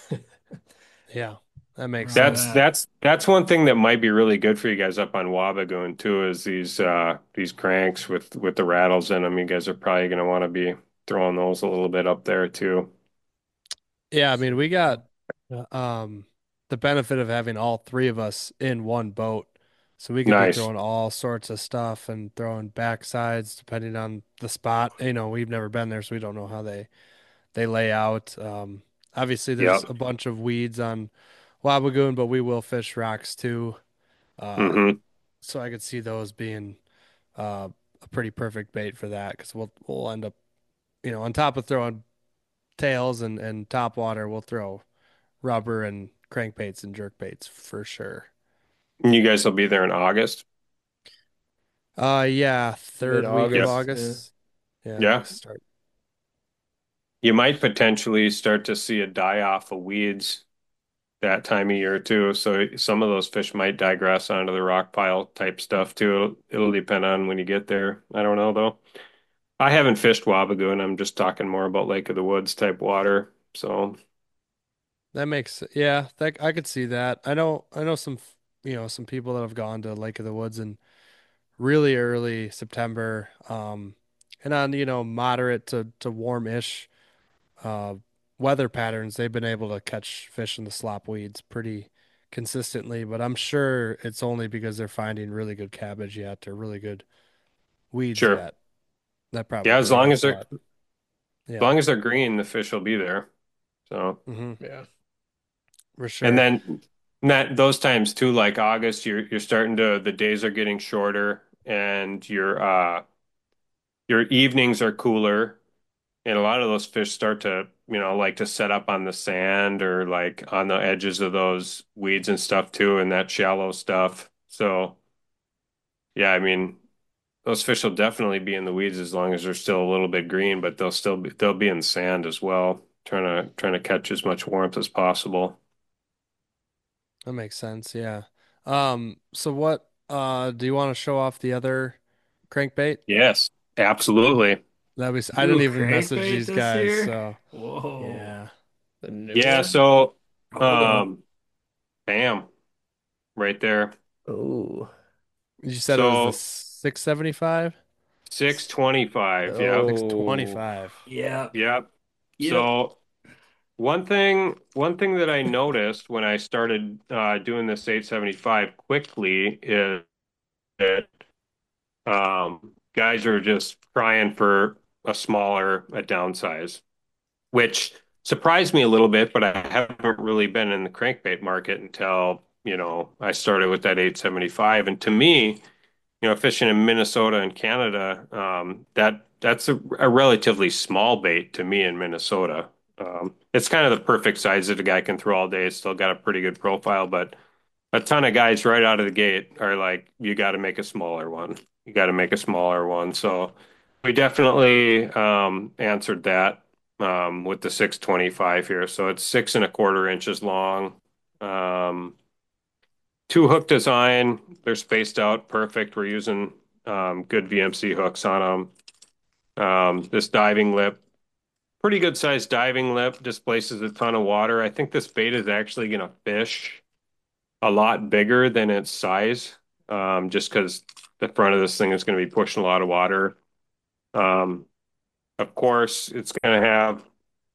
Yeah, that makes Roger That's sense. that. that's that's one thing that might be really good for you guys up on Wabagoon too, is these uh these cranks with with the rattles in them. You guys are probably going to want to be throwing those a little bit up there too. Yeah, I mean, we got uh, um the benefit of having all three of us in one boat. So we could be Nice. throwing all sorts of stuff and throwing backsides depending on the spot. You know, we've never been there, so we don't know how they they lay out. Um, obviously there's Yep. a bunch of weeds on Wabagoon, but we will fish rocks too. Uh, Hmm. so I could see those being uh a pretty perfect bait for that because we'll we'll end up, you know, on top of throwing tails and and top water, we'll throw rubber and crankbaits and jerkbaits for sure. You guys will be there in August. Uh, yeah, third week of Yep. Mid-August. Yeah. August. Yeah, I think Yeah. we start. You might potentially start to see a die off of weeds that time of year too. So some of those fish might digress onto the rock pile type stuff too. It'll, it'll depend on when you get there. I don't know though. I haven't fished Wabagoon. I'm just talking more about Lake of the Woods type water. So That makes yeah, that I could see that. I know I know some you know some people that have gone to Lake of the Woods in really early September, um, and on you know moderate to to warm-ish uh, weather patterns, they've been able to catch fish in the slop weeds pretty consistently. But I'm sure it's only because they're finding really good cabbage yet or really good weeds sure. yet. That probably Yeah, as long as explains a they're lot. as Yeah. long as they're green, the fish will be there. So Hmm. Yeah. For and sure. then that those times too, like August, you're you're starting to the days are getting shorter and your uh your evenings are cooler. And a lot of those fish start to, you know, like to set up on the sand or like on the edges of those weeds and stuff too, and that shallow stuff. So, yeah, I mean, those fish will definitely be in the weeds as long as they're still a little bit green, but they'll still be they'll be in sand as well, trying to trying to catch as much warmth as possible. That makes sense. Yeah. Um, so what uh do you want to show off the other crankbait? Yes, absolutely. That was I didn't New even message crankbait these this guys, year? so Whoa. yeah. The new Yeah, one? so Hold up. um bam, right there. Oh. You said it was the So six seventy-five? six twenty-five, yep. Oh. six twenty-five. Yep. Yep. Yep. So one thing, one thing that I noticed when I started uh, doing this eight seventy-five quickly is that um, guys are just crying for a smaller, a downsize, which surprised me a little bit, but I haven't really been in the crankbait market until, you know, I started with that eight seventy-five. And to me, you know, fishing in Minnesota and Canada, um, that that's a, a relatively small bait to me in Minnesota. Um, it's kind of the perfect size that a guy can throw all day. It's still got a pretty good profile, but a ton of guys right out of the gate are like, you got to make a smaller one. You got to make a smaller one. So we definitely um, answered that um, with the six twenty-five here. So it's six and a quarter inches long. Um, Two hook design. They're spaced out perfect. We're using um, good V M C hooks on them. Um, this diving lip, pretty good sized diving lip, displaces a ton of water. I think this bait is actually going to fish a lot bigger than its size, um, just because the front of this thing is going to be pushing a lot of water. Um, of course, it's going to have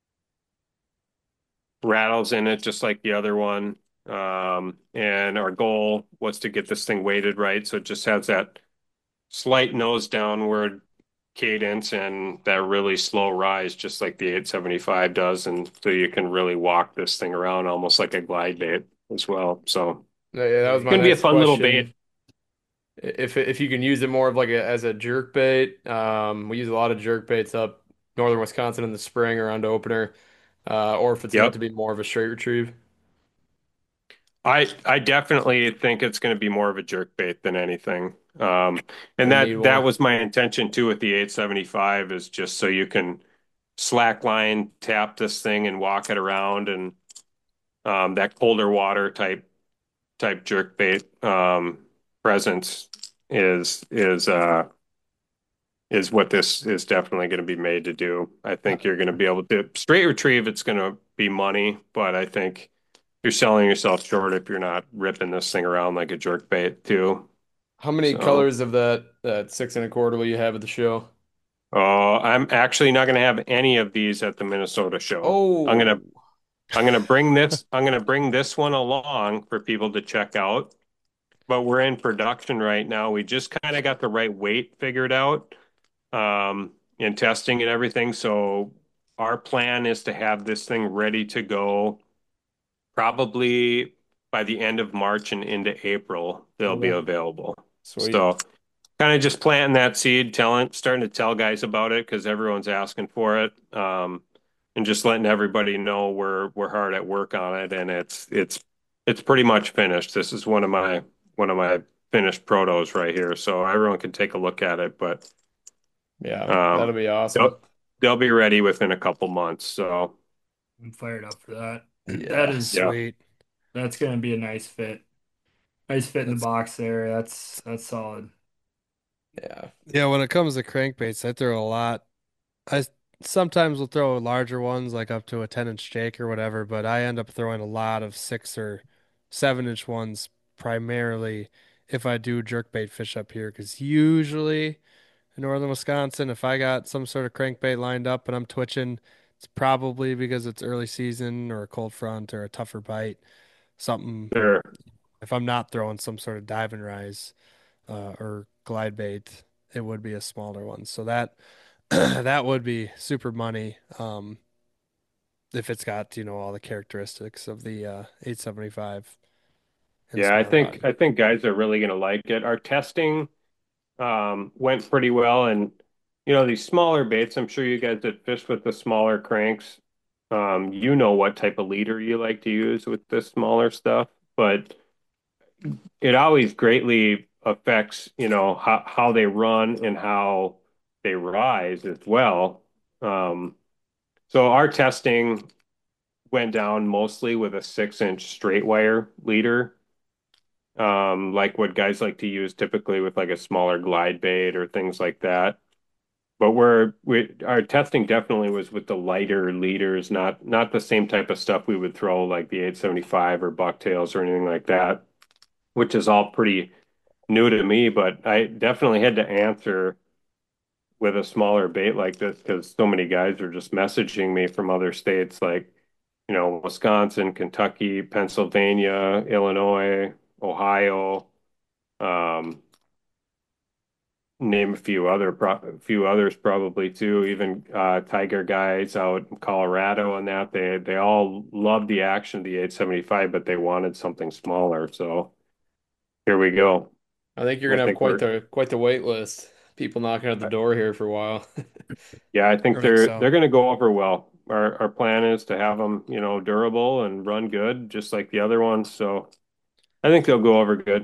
rattles in it, just like the other one. Um, and our goal was to get this thing weighted right, so it just has that slight nose downward cadence and that really slow rise, just like the eight seventy-five does. And so you can really walk this thing around almost like a glide bait as well. So Yeah, yeah, that was it's my going to be a next fun little bait. question. If if you can use it more of like a, as a jerk bait, um, we use a lot of jerk baits up northern Wisconsin in the spring around opener, uh, or if it's meant to Yep. be more of a straight retrieve. I I definitely think it's going to be more of a jerk bait than anything. Um, and Gonna need that that one. was my intention too with the eight seventy-five is just so you can slack line tap this thing and walk it around and um, that colder water type type jerk bait um, presence is is uh is what this is definitely going to be made to do. I think you're going to be able to straight retrieve. It's going to be money, but I think you're selling yourself short if you're not ripping this thing around like a jerk bait too. How many So, colors of that that six and a quarter will you have at the show? oh, I'm actually not going to have any of these at the Minnesota show. I'm Oh, gonna I'm gonna bring this I'm gonna bring this one along for people to check out. But we're in production right now. We just kind of got the right weight figured out um, in testing and everything. So our plan is to have this thing ready to go probably by the end of March and into April. They'll be okay, available. sweet. So kind of just planting that seed, telling, starting to tell guys about it because everyone's asking for it, um, and just letting everybody know we're we're hard at work on it, and it's it's it's pretty much finished. This is one of my one of my finished protos right here, so everyone can take a look at it. But Yeah, that'll um, be awesome. they'll they'll be ready within a couple months. So I'm fired up for that. That Yeah, is yeah, Sweet. that's gonna be a nice fit. Nice fit in the That's box there. That's that's solid. yeah. yeah, when it comes to crankbaits, I throw a lot. I sometimes we'll throw larger ones like up to a ten inch jake or whatever, but I end up throwing a lot of six or seven inch ones primarily if I do jerkbait fish up here, because usually in northern Wisconsin, if I got some sort of crankbait lined up and I'm twitching, it's probably because it's early season or a cold front or a tougher bite, something. Sure. If I'm not throwing some sort of dive and rise uh, or glide bait, it would be a smaller one. So that that would be super money. Um, if it's got, you know, all the characteristics of the uh, eight seventy-five and Yeah, I smaller think rod. I think guys are really going to like it. Our testing um, went pretty well, and you know these smaller baits. I'm sure you guys that fish with the smaller cranks, um, you know what type of leader you like to use with this smaller stuff, but it always greatly affects, you know, how how they run and how they rise as well. Um, so our testing went down mostly with a six inch straight wire leader, um, like what guys like to use typically with like a smaller glide bait or things like that. But we're we our testing definitely was with the lighter leaders, not not the same type of stuff we would throw like the eight seventy-five or bucktails or anything like that, which is all pretty new to me. But I definitely had to answer with a smaller bait like this because so many guys are just messaging me from other states like, you know, Wisconsin, Kentucky, Pennsylvania, Illinois, Ohio, um, name a few other pro a few others probably too. Even uh, Tiger guys out in Colorado and that they they all love the action of the eight seventy-five, but they wanted something smaller. So here we go. I think you're I gonna have think quite we're the quite the wait list. People knocking at the door here for a while. yeah, I I think think they're so. they're going to go over well. Our our plan is to have them, you know, durable and run good, just like the other ones. So I think they'll go over good.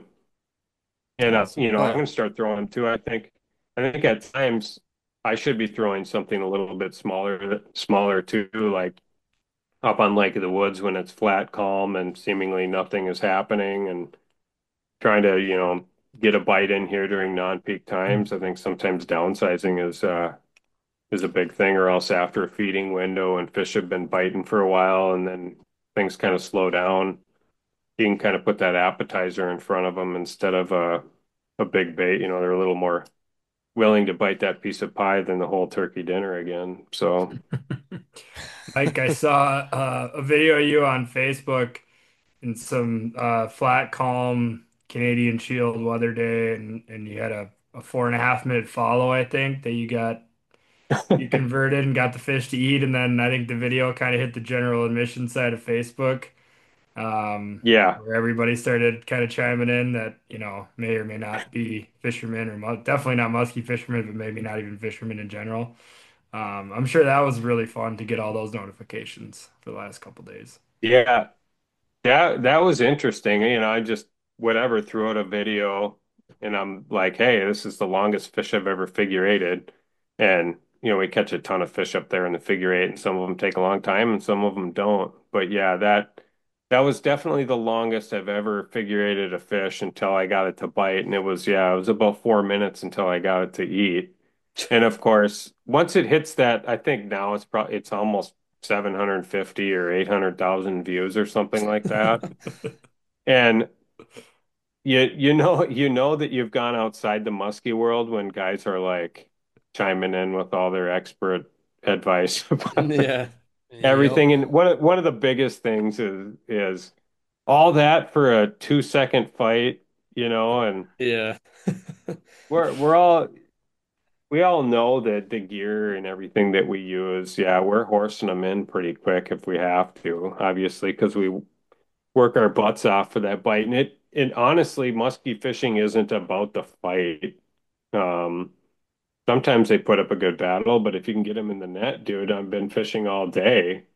And uh, Awesome. you know, Oh I'm yeah. going to start throwing too. I think I think at times I should be throwing something a little bit smaller, smaller too, like up on Lake of the Woods when it's flat, calm, and seemingly nothing is happening, and trying to, you know, get a bite in here during non-peak times. I think sometimes downsizing is uh is a big thing, or else after a feeding window and fish have been biting for a while and then things kind of slow down, you can kind of put that appetizer in front of them instead of a a big bait. You know, they're a little more willing to bite that piece of pie than the whole turkey dinner again. So Mike, I saw uh, a video of you on Facebook in some uh, flat, calm Canadian Shield weather day, and, and you had a, a four and a half minute follow, I think, that you got you converted and got the fish to eat, and then I think the video kind of hit the general admission side of Facebook, um, yeah, where everybody started kind of chiming in that, you know, may or may not be fishermen or mu definitely not musky fishermen, but maybe not even fishermen in general. Um, I'm sure that was really fun to get all those notifications for the last couple days. yeah, that that was interesting. You know, I just whatever threw out a video, and I'm like, hey, this is the longest fish I've ever figure eighted, and you know, we catch a ton of fish up there in the figure eight, and some of them take a long time, and some of them don't. But yeah, that that was definitely the longest I've ever figure eighted a fish until I got it to bite, and it was yeah, it was about four minutes until I got it to eat. And of course, once it hits that, I think now it's probably it's almost seven hundred fifty or eight hundred thousand views or something like that. And you you know you know that you've gone outside the muskie world when guys are like chiming in with all their expert advice about Yeah. Yep. everything. And one of, one of the biggest things is is all that for a two second fight, you know, and Yeah. we're we're all we all know that the gear and everything that we use, yeah, we're horsing them in pretty quick if we have to, obviously, because we work our butts off for that bite. And it, it honestly, musky fishing isn't about the fight. Um, sometimes they put up a good battle, but if you can get them in the net, dude, I've been fishing all day.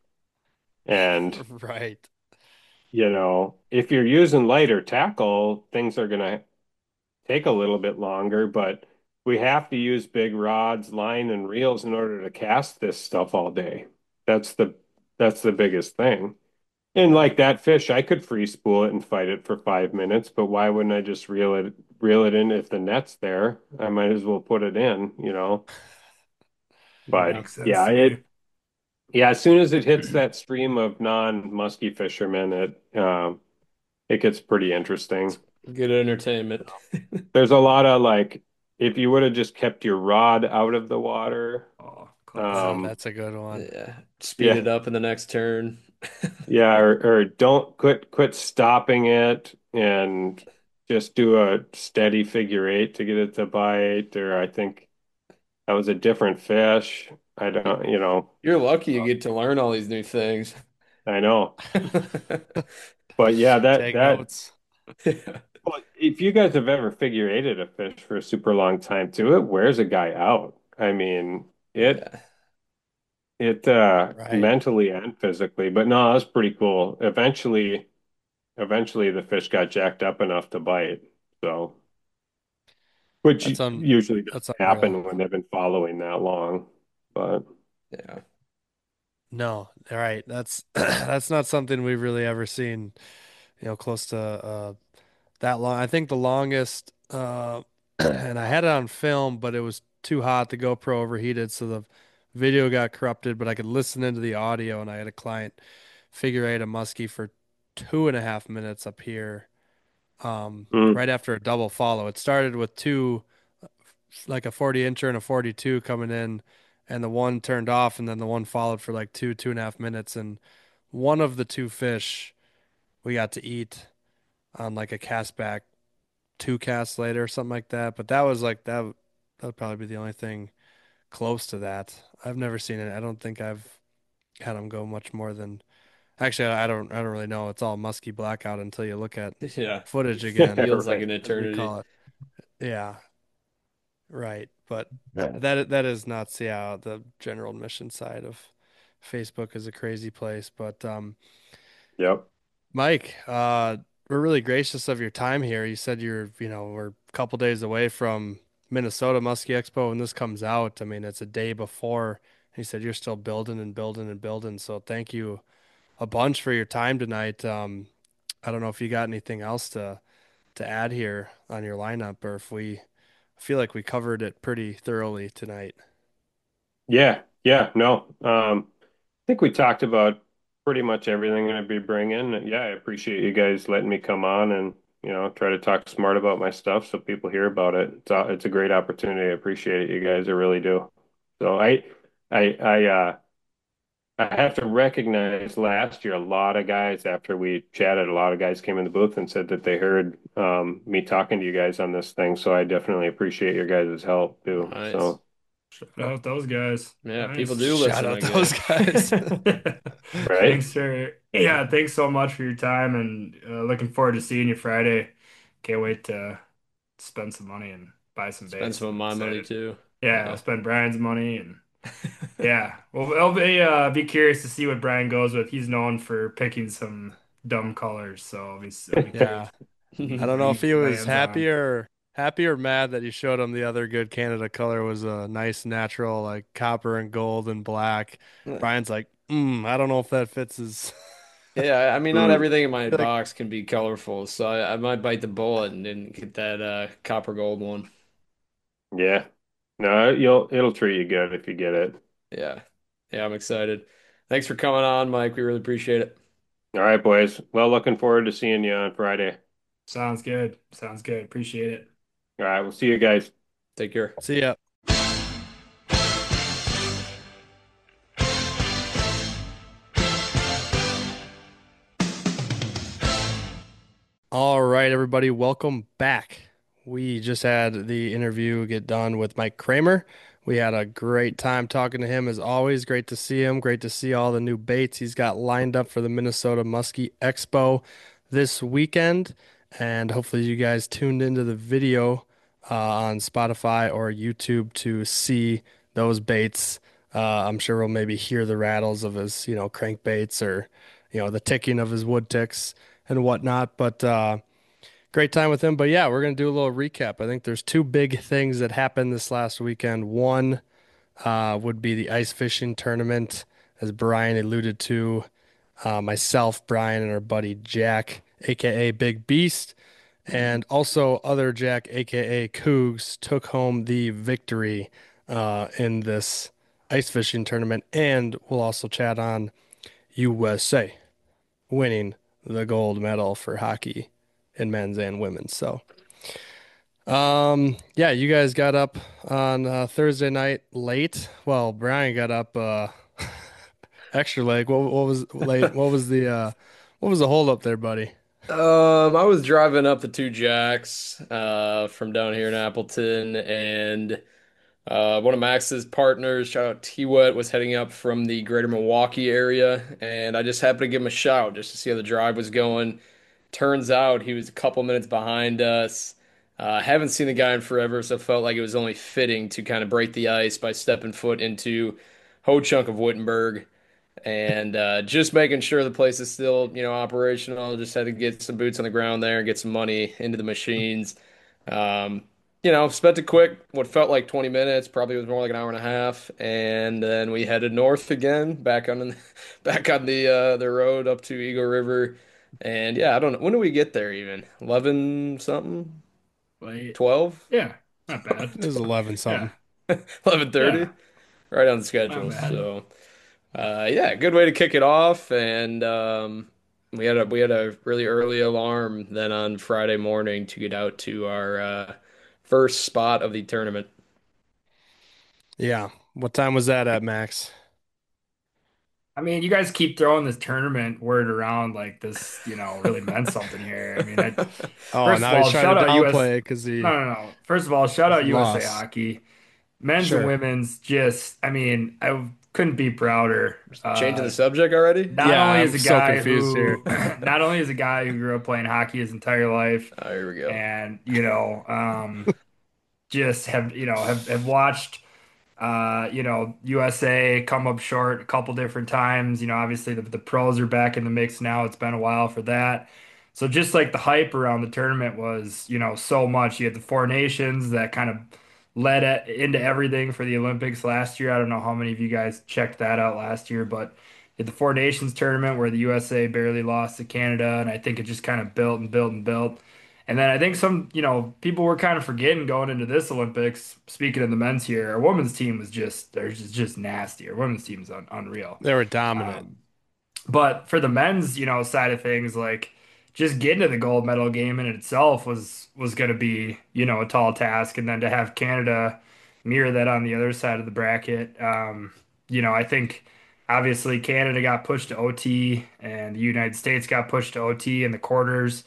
And, Right. you know, if you're using lighter tackle, things are gonna take a little bit longer, but we have to use big rods, line, and reels in order to cast this stuff all day. That's the that's the biggest thing. And Yep. like that fish, I could free spool it and fight it for five minutes, but why wouldn't I just reel it reel it in if the net's there? I might as well put it in, you know. But Makes sense yeah, to me. it yeah, as soon as it hits that stream of non-musky fishermen, it um it gets pretty interesting. Good entertainment. There's a lot of like if you would have just kept your rod out of the water, Oh, Oh, classic. um that's a good one. Yeah. Speed yeah, it up in the next turn. yeah, or, or don't quit quit stopping it and just do a steady figure eight to get it to bite, or I think that was a different fish. I don't, you know, You're lucky you get to learn all these new things. I know. But yeah, that Take that notes. well, if you guys have ever figure eighted a fish for a super long time too, it wears a guy out. I mean, it Yeah. it uh Right. mentally and physically. But no, it was pretty cool. Eventually, eventually the fish got jacked up enough to bite. So, which That's un usually doesn't that's unreal. happen when they've been following that long. But Yeah. No, all right. That's that's not something we've really ever seen, you know, close to uh that long. I think the longest uh and I had it on film, but it was too hot. The GoPro overheated, so the video got corrupted, but I could listen into the audio and I had a client figure eight a muskie for two and a half minutes up here. Um, mm, right after a double follow. It started with two like a forty incher and a forty-two coming in, and the one turned off, and then the one followed for like two, two and a half minutes. And one of the two fish we got to eat on like a cast back two casts later or something like that. But that was like that, that would probably be the only thing close to that. I've never seen it. I don't think I've had them go much more than actually I don't I don't really know. It's all musky blackout until you look at Yeah. footage again, Feels like right. an as we eternity. call it. Yeah. Right, but that that is nuts. Yeah, the general admission side of Facebook is a crazy place. But um, Yep. Mike, uh, we're really gracious of your time here. You said you're, you know, we're a couple days away from Minnesota Muskie Expo when this comes out. I mean, it's a day before. He said you're still building and building and building. So thank you a bunch for your time tonight. Um, I don't know if you got anything else to to add here on your lineup, or if we I feel like we covered it pretty thoroughly tonight. Yeah. Yeah. No. Um, I think we talked about pretty much everything I'd be bringing. Yeah, I appreciate you guys letting me come on and, you know, try to talk smart about my stuff so people hear about it. It's a, it's a great opportunity. I appreciate it, you guys. I really do. So I, I, I, uh, I have to recognize last year a lot of guys after we chatted, a lot of guys came in the booth and said that they heard um, me talking to you guys on this thing. So I definitely appreciate your guys' help too. Nice. So, Shout out those guys. Yeah, people Nice. do Shout listen, out I those guess. guys. right. Thanks for, yeah, thanks so much for your time and uh, looking forward to seeing you Friday. Can't wait to spend some money and buy some Spend baits. some of I'm my money excited. too. Yeah, I'll Yeah. spend Brian's money and yeah. Well, I'll be uh be curious to see what Brian goes with. He's known for picking some dumb colors, so I'll be I'll be curious Yeah. I don't what know if he he was lands happy on. or happy or mad that you showed him the other good Canada color was a nice natural like copper and gold and black. Brian's like, mm, I don't know if that fits his. Yeah, I mean, not Mm, everything in my Like, box can be colorful, so I, I might bite the bullet and then get that uh, copper gold one. yeah. No, you'll it'll treat you good if you get it. Yeah. Yeah, I'm excited. Thanks for coming on, Mike. We really appreciate it. All right, boys. Well, looking forward to seeing you on Friday. Sounds good. Sounds good. Appreciate it. All right, we'll see you guys. Take care. see ya. All right, everybody, welcome back. We just had the interview get done with Mike Kramer. We had a great time talking to him as always. Great to see him. Great to see all the new baits he's got lined up for the Minnesota Muskie Expo this weekend. And hopefully, you guys tuned into the video uh, on Spotify or YouTube to see those baits. Uh, I'm sure we'll maybe hear the rattles of his, you know, crankbaits or, you know, the ticking of his wood ticks and whatnot. But uh, great time with him. But yeah, we're gonna do a little recap. I think there's two big things that happened this last weekend. One uh, would be the ice fishing tournament, as Brian alluded to. Uh, myself, Brian, and our buddy Jack, aka Big Beast, and also other Jack, aka Cougs, took home the victory uh, in this ice fishing tournament, and we'll also chat on U S A winning the gold medal for hockey in men's and women's. So, um, yeah, you guys got up on uh, Thursday night late. Well, Brian got up uh, extra late. What, what was late? What was the uh, what was the hold up there, buddy? Um, I was driving up the two jacks uh from down here in Appleton, and uh one of Max's partners, shout out T-Wet, was heading up from the greater Milwaukee area, and I just happened to give him a shout just to see how the drive was going. Turns out he was a couple minutes behind us. Uh, haven't seen the guy in forever, so felt like it was only fitting to kind of break the ice by stepping foot into Ho Chunk of Wittenberg and uh, just making sure the place is still, you know, operational. Just had to get some boots on the ground there and get some money into the machines. Um, you know, spent a quick, what felt like twenty minutes, probably was more like an hour and a half, and then we headed north again, back on the, back on the uh, the road up to Eagle River. And yeah, I don't know. When do we get there even? eleven something? Like, twelve? yeah, not bad. It was eleven Yeah, something. eleven thirty? yeah, Right on the not schedule. bad. So. Uh, yeah, good way to kick it off, and um, we had a we had a really early alarm then on Friday morning to get out to our uh, first spot of the tournament. Yeah. What time was that at, Max? I mean, you guys keep throwing this tournament word around like this, you know, really meant something here. I mean, I, Oh, first of now he's all, trying to shout out U S. downplay it because No, he no, no. First of all, shout out U S A lost. Hockey, men's and Sure. women's. Just, I mean, I couldn't be prouder. Changing Uh, the subject already? not Yeah, only is I'm a so guy confused here. who, not only is a guy who grew up playing hockey his entire life, Oh, here we go. and you know, um, just have you know have have watched. Uh, you know, U S A come up short a couple different times. You know, obviously the, the pros are back in the mix now. It's been a while for that. So just like the hype around the tournament was, you know, so much. You had the Four Nations that kind of led it into everything for the Olympics last year. I don't know how many of you guys checked that out last year, but you had the Four Nations tournament where the U S A barely lost to Canada, and I think it just kind of built and built and built. And then I think some, you know, people were kind of forgetting going into this Olympics. Speaking of the men's here, our women's team was just, they're just, just nasty. Our women's team is un unreal. They were dominant. Um, but for the men's, you know, side of things, like just getting to the gold medal game in itself was was going to be, you know, a tall task. And then to have Canada mirror that on the other side of the bracket, um, you know, I think obviously Canada got pushed to O T and the United States got pushed to O T in the quarters.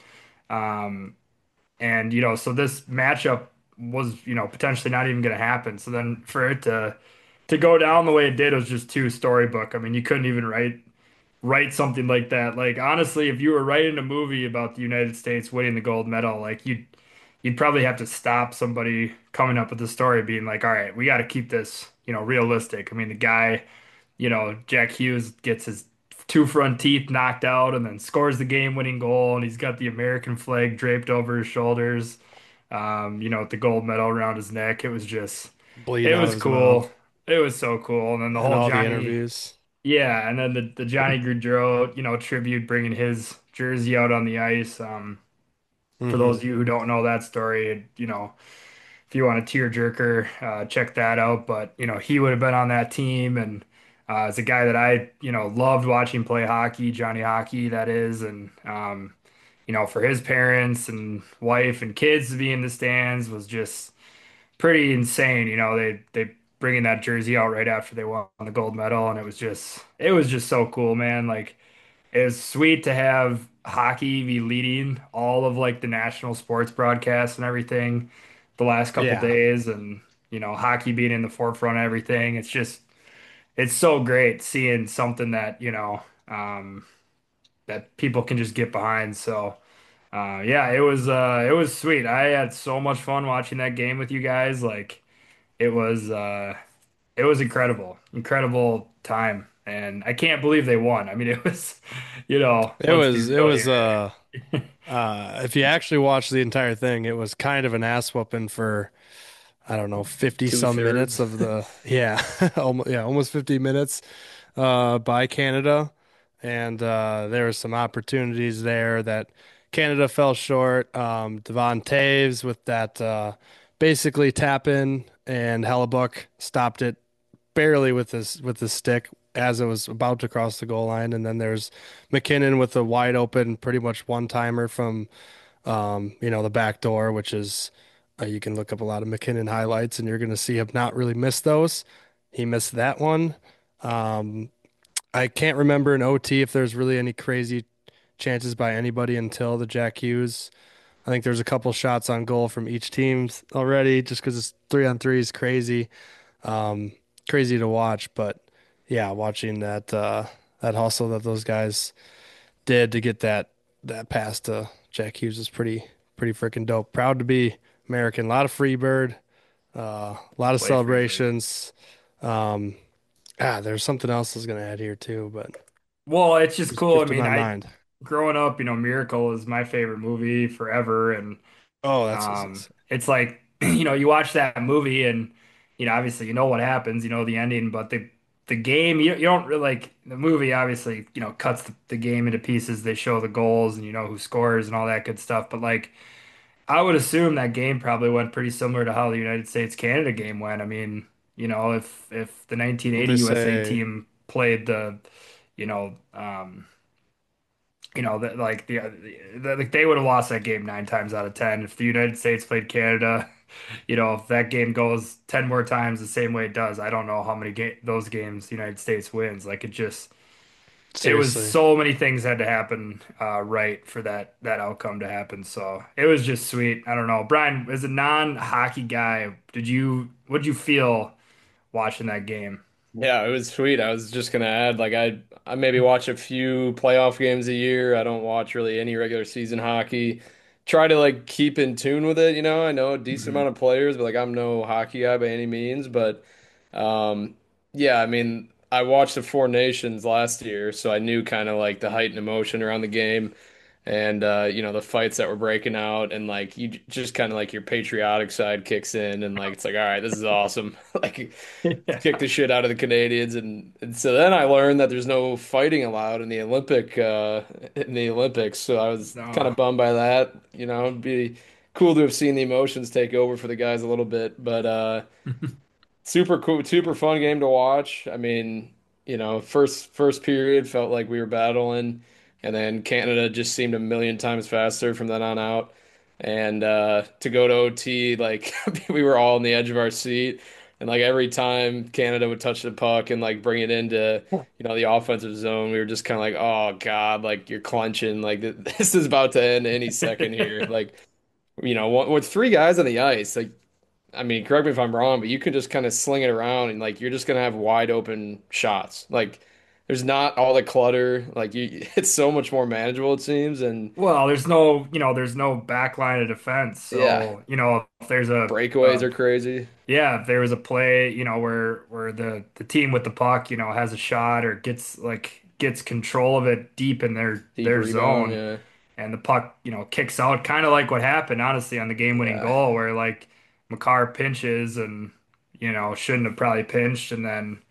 Um, and, you know, so this matchup was, you know, potentially not even going to happen. So then for it to to go down the way it did was just too storybook. I mean, you couldn't even write write something like that. Like honestly, if you were writing a movie about the United States winning the gold medal, like you'd you'd probably have to stop somebody coming up with the story being like, all right, we got to keep this, you know, realistic. I mean, the guy, you know, Jack Hughes gets his two front teeth knocked out and then scores the game-winning goal, and he's got the American flag draped over his shoulders. Um, you know, with the gold medal around his neck. It was just, Bleeding it out of was his cool. mouth It was so cool. And then the and whole all the Johnny, interviews. yeah, and then the, the Johnny Gaudreau, you know, tribute bringing his jersey out on the ice. Um, for Hmm. those of you who don't know that story, you know, if you want a tearjerker, uh, check that out. But you know, he would have been on that team, and uh, as a guy that I, you know, loved watching play hockey, Johnny Hockey, that is, and um, you know, for his parents and wife and kids to be in the stands was just pretty insane. You know, they they bringing that jersey out right after they won the gold medal, and it was just it was just so cool, man. Like it was sweet to have hockey be leading all of like the national sports broadcasts and everything the last couple Yeah. days, and you know, hockey being in the forefront of everything. It's just it's so great seeing something that, you know, um, that people can just get behind. So. Uh, yeah, it was uh it was sweet. I had so much fun watching that game with you guys. Like it was uh it was incredible. Incredible time. And I can't believe they won. I mean, it was, you know, It let's be was it real was here. uh uh if you actually watch the entire thing, it was kind of an ass whooping for I don't know, fifty Two some minutes thirds. of the yeah, almost yeah, almost fifty minutes uh by Canada. And uh there were some opportunities there that Canada fell short. Um Devon Taves with that uh basically tap in and Hellebuck stopped it barely with his with his stick as it was about to cross the goal line, and then there's McKinnon with a wide open, pretty much one timer from um, you know, the back door, which is uh, you can look up a lot of McKinnon highlights, and you're going to see him not really miss those. He missed that one. Um, I can't remember in O T if there's really any crazy chances by anybody until the Jack Hughes. I think there's a couple shots on goal from each team already, just because it's three on three is crazy, um, crazy to watch. But yeah, watching that uh, that hustle that those guys did to get that that pass to Jack Hughes is pretty pretty freaking dope. Proud to be American. A lot of free bird, uh, a lot of Play Freebird. celebrations. Um, ah, there's something else I was gonna add here too, but Well, it's just just cool. I drifted mean, my I mind. growing up, you know, Miracle is my favorite movie forever, and Oh, that's what I was gonna um, say. it's like you know, you watch that movie, and you know, obviously, you know what happens, you know the ending, but the the game, you you don't really like the movie. Obviously, you know, cuts the, the game into pieces. They show the goals, and you know who scores and all that good stuff. But like, I would assume that game probably went pretty similar to how the United States Canada game went. I mean, you know, if if the What nineteen eighty they U S A say? team played the you know, um, you know, that like the, the like they would have lost that game nine times out of ten. If the United States played Canada, you know, if that game goes ten more times the same way it does, I don't know how many ga those games the United States wins. Like it just, it was Seriously. so many things had to happen uh, right for that that outcome to happen. So it was just sweet. I don't know, Brian, as a non-hockey guy, did you what did you feel watching that game? Yeah, it was sweet. I was just gonna add, like I I maybe watch a few playoff games a year. I don't watch really any regular season hockey. Try to like keep in tune with it, you know. I know a decent Mhm. amount of players, but like I'm no hockey guy by any means. But um yeah, I mean I watched the Four Nations last year, so I knew kind of like the heightened emotion around the game and uh, you know, the fights that were breaking out and like you j- just kind of like your patriotic side kicks in and like it's like, all right, this is awesome. Like kick the shit out of the Canadians, and, and so then I learned that there's no fighting allowed in the Olympic uh in the Olympics. So I was kind No. of bummed by that. You know, it'd be cool to have seen the emotions take over for the guys a little bit, but uh super cool, super fun game to watch. I mean, you know, first first period felt like we were battling, and then Canada just seemed a million times faster from then on out. And uh, to go to O T, like we were all on the edge of our seat, and like every time Canada would touch the puck and like bring it into, you know, the offensive zone, we were just kind of like, oh God, like you're clenching, like th- this is about to end any second here. Like, you know, one- with three guys on the ice, like I mean, correct me if I'm wrong, but you can just kind of sling it around and like you're just gonna have wide open shots. Like there's not all the clutter. Like you, it's so much more manageable it seems. And Well, there's no, you know, there's no back line of defense. yeah, So, you know, if there's a, breakaways a are crazy. yeah, if there was a play, you know, where where the the team with the puck, you know, has a shot or gets like gets control of it deep in their Deep their rebound, zone yeah, and the puck, you know, kicks out, kind of like what happened, honestly, on the game-winning yeah. goal where like Makar pinches and, you know, shouldn't have probably pinched and then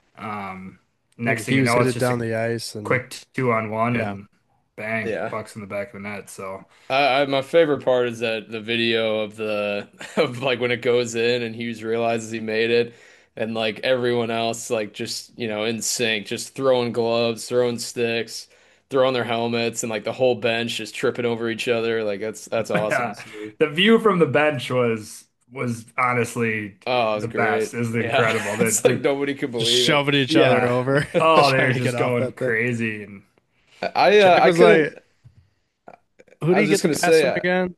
um I think next thing you Hughes know, hit it's it just down a the ice, and quick two on one yeah, and bang, Yeah. puck's in the back of the net. So I, I my favorite part is that the video of the of like when it goes in and Hughes realizes he made it and like everyone else like just you know in sync just throwing gloves throwing sticks throwing their helmets and like the whole bench just tripping over each other like that's that's awesome to yeah, see. the view from the bench was was honestly Oh, it was the best. great. It was Yeah. incredible. The It's like the nobody could just believe it. shoving each other yeah. over, Oh, they were trying to get just off going that thing. crazy and I uh Jack I was couldn't like, "Who I did was he just get the gonna pass say from uh, again?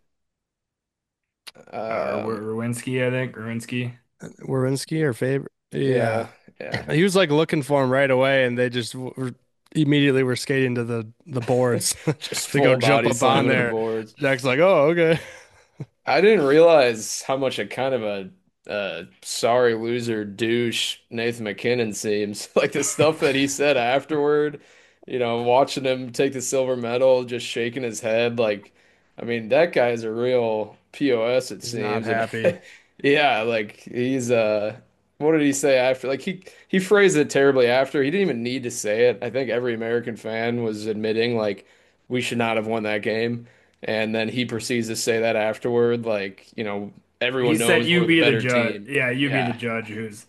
uh um Rwinski, I think. Rwinski. Werenski or Faber? yeah, Yeah, yeah. he was like looking for him right away, and they just were, immediately were skating to the the boards Just to go full jump body up on slamming to the there. boards. Jack's like, "Oh, okay." I didn't realize how much a kind of a uh, sorry loser douche Nathan McKinnon seems. Like the stuff that he said afterward, you know, watching him take the silver medal, just shaking his head. Like, I mean, that guy's a real P O S, it He's not seems. And happy. yeah, like he's uh what did he say after? Like he he phrased it terribly after. He didn't even need to say it. I think every American fan was admitting like we should not have won that game. And then he proceeds to say that afterward, like, you know, He everyone said knows you we're the be the better judge. team. Yeah, you be the Yeah. judge who's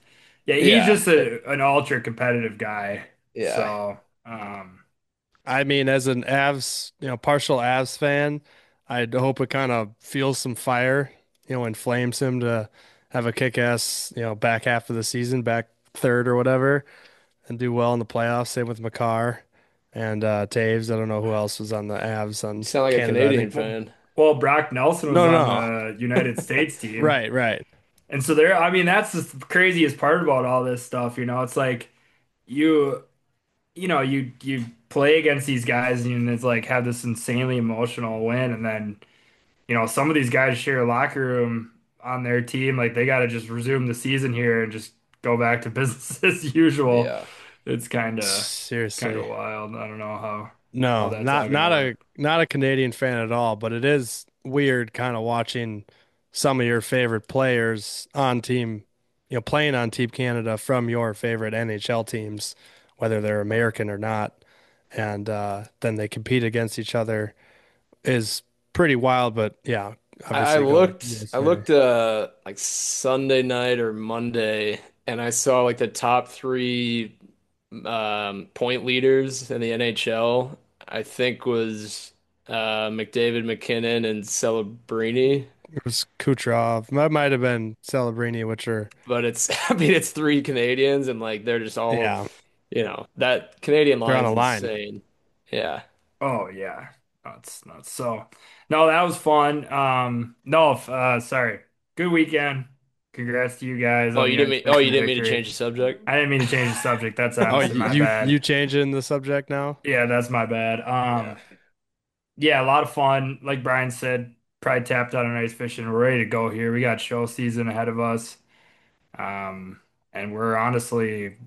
Yeah, he's Yeah, just a an ultra competitive guy. yeah. So, um, I mean, as an Avs, you know, partial Avs fan, I'd hope it kind of fuels some fire, you know, inflames him to have a kick-ass, you know, back half of the season, back third or whatever, and do well in the playoffs. Same with Makar and uh, Taves. I don't know who else was on the Avs You on sound like a Canada. I Canadian think. fan. well, Brock Nelson was No, on no, the United States team. right, right. And so there, I mean, that's the craziest part about all this stuff, you know. It's like you, you know, you you play against these guys and it's like have this insanely emotional win, and then, you know, some of these guys share a locker room on their team, like they got to just resume the season here and just go back to business as usual. Yeah. It's kind of kind of Seriously. wild. I don't know how how No, that's all not gonna not work. a not a Canadian fan at all, but it is weird kind of watching some of your favorite players on team, you know, playing on Team Canada from your favorite N H L teams, whether they're American or not, and uh, then they compete against each other is pretty wild. But yeah, I, I obviously go looked I U S A. looked uh like Sunday night or Monday, and I saw like the top three um point leaders in the N H L. I think was uh McDavid, McKinnon, and Celebrini. It was Kucherov. That might have been Celebrini, which are But it's I mean it's three Canadians, and like they're just all, yeah, you know, that Canadian they're on line's a line. insane. Yeah. Oh yeah, that's nuts. So no, that was fun. Um, no, f- uh, sorry. Good weekend. Congrats to you guys Oh, on you the didn't ice mean oh you fishing didn't mean to victory. change the subject? I didn't mean to change the subject. That's Oh, honestly my you bad. you changing the subject now? Yeah, that's my bad. Yeah. Um, yeah, a lot of fun. Like Brian said, probably tapped out on ice fishing. We're ready to go here. We got show season ahead of us. Um, and we're honestly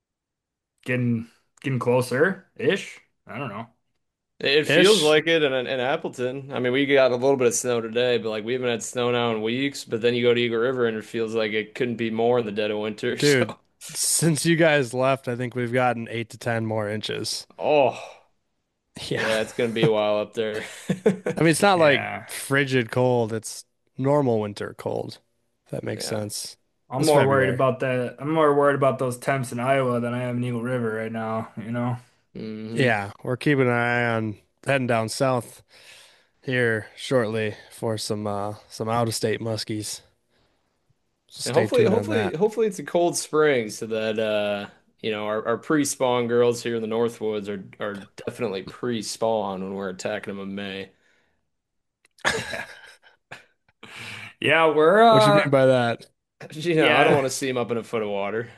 getting getting closer ish. I don't know. It feels Ish. like it in, in Appleton. I mean, we got a little bit of snow today, but like we haven't had snow now in weeks. But then you go to Eagle River and it feels like it couldn't be more in the dead of winter. Dude, So, since you guys left, I think we've gotten eight to ten more inches. oh, Yeah. yeah, it's gonna be a while up there. I mean, it's not like Yeah, frigid cold, it's normal winter cold, if that makes Yeah. sense. I'm It's more worried February. about that. I'm more worried about those temps in Iowa than I am in Eagle River right now, you know? hmm Yeah, we're keeping an eye on heading down south here shortly for some uh some out of state muskies. So And stay hopefully, tuned on hopefully, that. hopefully it's a cold spring so that uh, you know, our, our pre-spawn girls here in the Northwoods are are definitely pre-spawn when we're attacking them in May. Yeah. Yeah, we're What you mean uh by that? You know, I don't yeah. want to see them up in a foot of water.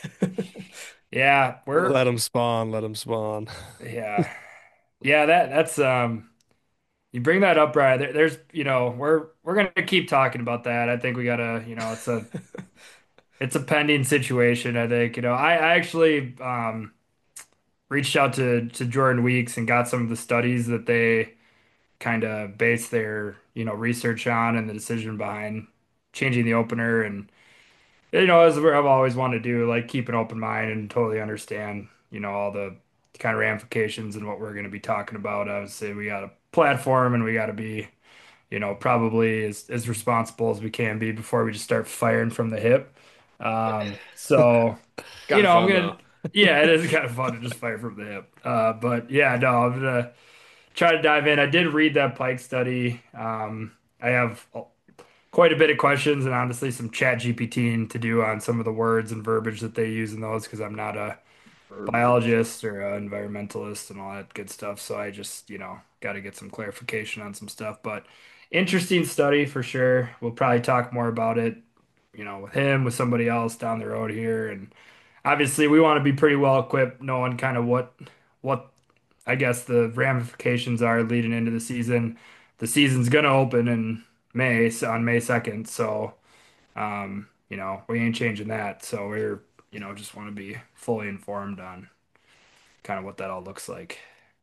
Yeah, we're Let them spawn, let them spawn. yeah. Yeah, that that's um you bring that up, Brian. There, there's, you know, we're we're gonna keep talking about that. I think we gotta, you know, it's a it's a pending situation, I think. You know, I, I actually um reached out to to Jordan Weeks and got some of the studies that they kind of base their, you know, research on and the decision behind changing the opener. And you know, as I've always wanted to do, like keep an open mind and totally understand, you know, all the kind of ramifications and what we're going to be talking about. I would say we got a platform and we got to be, you know, probably as, as responsible as we can be before we just start firing from the hip. Um, so, you Kind of know, I'm fun gonna, though. yeah, it is kind of fun to just fire from the hip. Uh, but yeah, no, I'm gonna try to dive in. I did read that Pike study. Um, I have quite a bit of questions and honestly some chat GPTing to do on some of the words and verbiage that they use in those because I'm not a Verbiage. biologist or an environmentalist and all that good stuff. So I just, you know, got to get some clarification on some stuff. But interesting study for sure. We'll probably talk more about it, you know, with him, with somebody else down the road here. And obviously, we want to be pretty well equipped, knowing kind of what, what I guess the ramifications are leading into the season. The season's gonna open in May, so on May second. So, um, you know, we ain't changing that. So we're, you know, just want to be fully informed on kind of what that all looks like.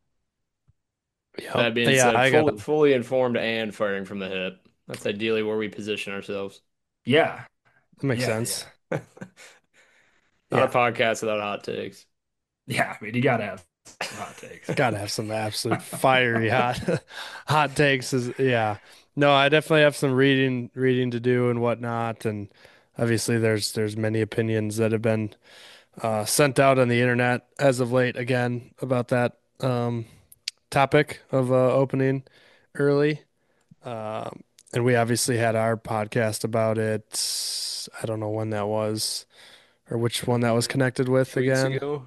Yep. That being Yeah, said, I got fully fully informed and firing from the hip. That's ideally where we position ourselves. Yeah, that makes yeah, sense. yeah, Not a Yeah. podcast without hot takes. yeah. I mean, you gotta have some hot takes. Gotta have some absolute fiery hot hot takes is yeah. No, I definitely have some reading reading to do and whatnot and obviously there's there's many opinions that have been uh, sent out on the internet as of late again about that um, topic of uh, opening early. Um, and we obviously had our podcast about it. I don't know when that was or which one that was connected with Two weeks again. ago.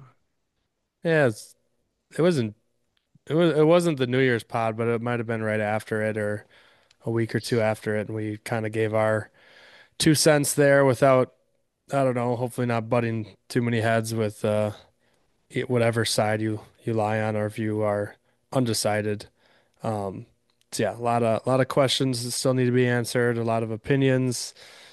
Yeah, it's, it wasn't it was it wasn't the New Year's pod, but it might have been right after it or a week or two after it, and we kind of gave our two cents there without I don't know, hopefully not butting too many heads with uh whatever side you you lie on or if you are undecided. Um, so yeah, a lot of a lot of questions that still need to be answered, a lot of opinions.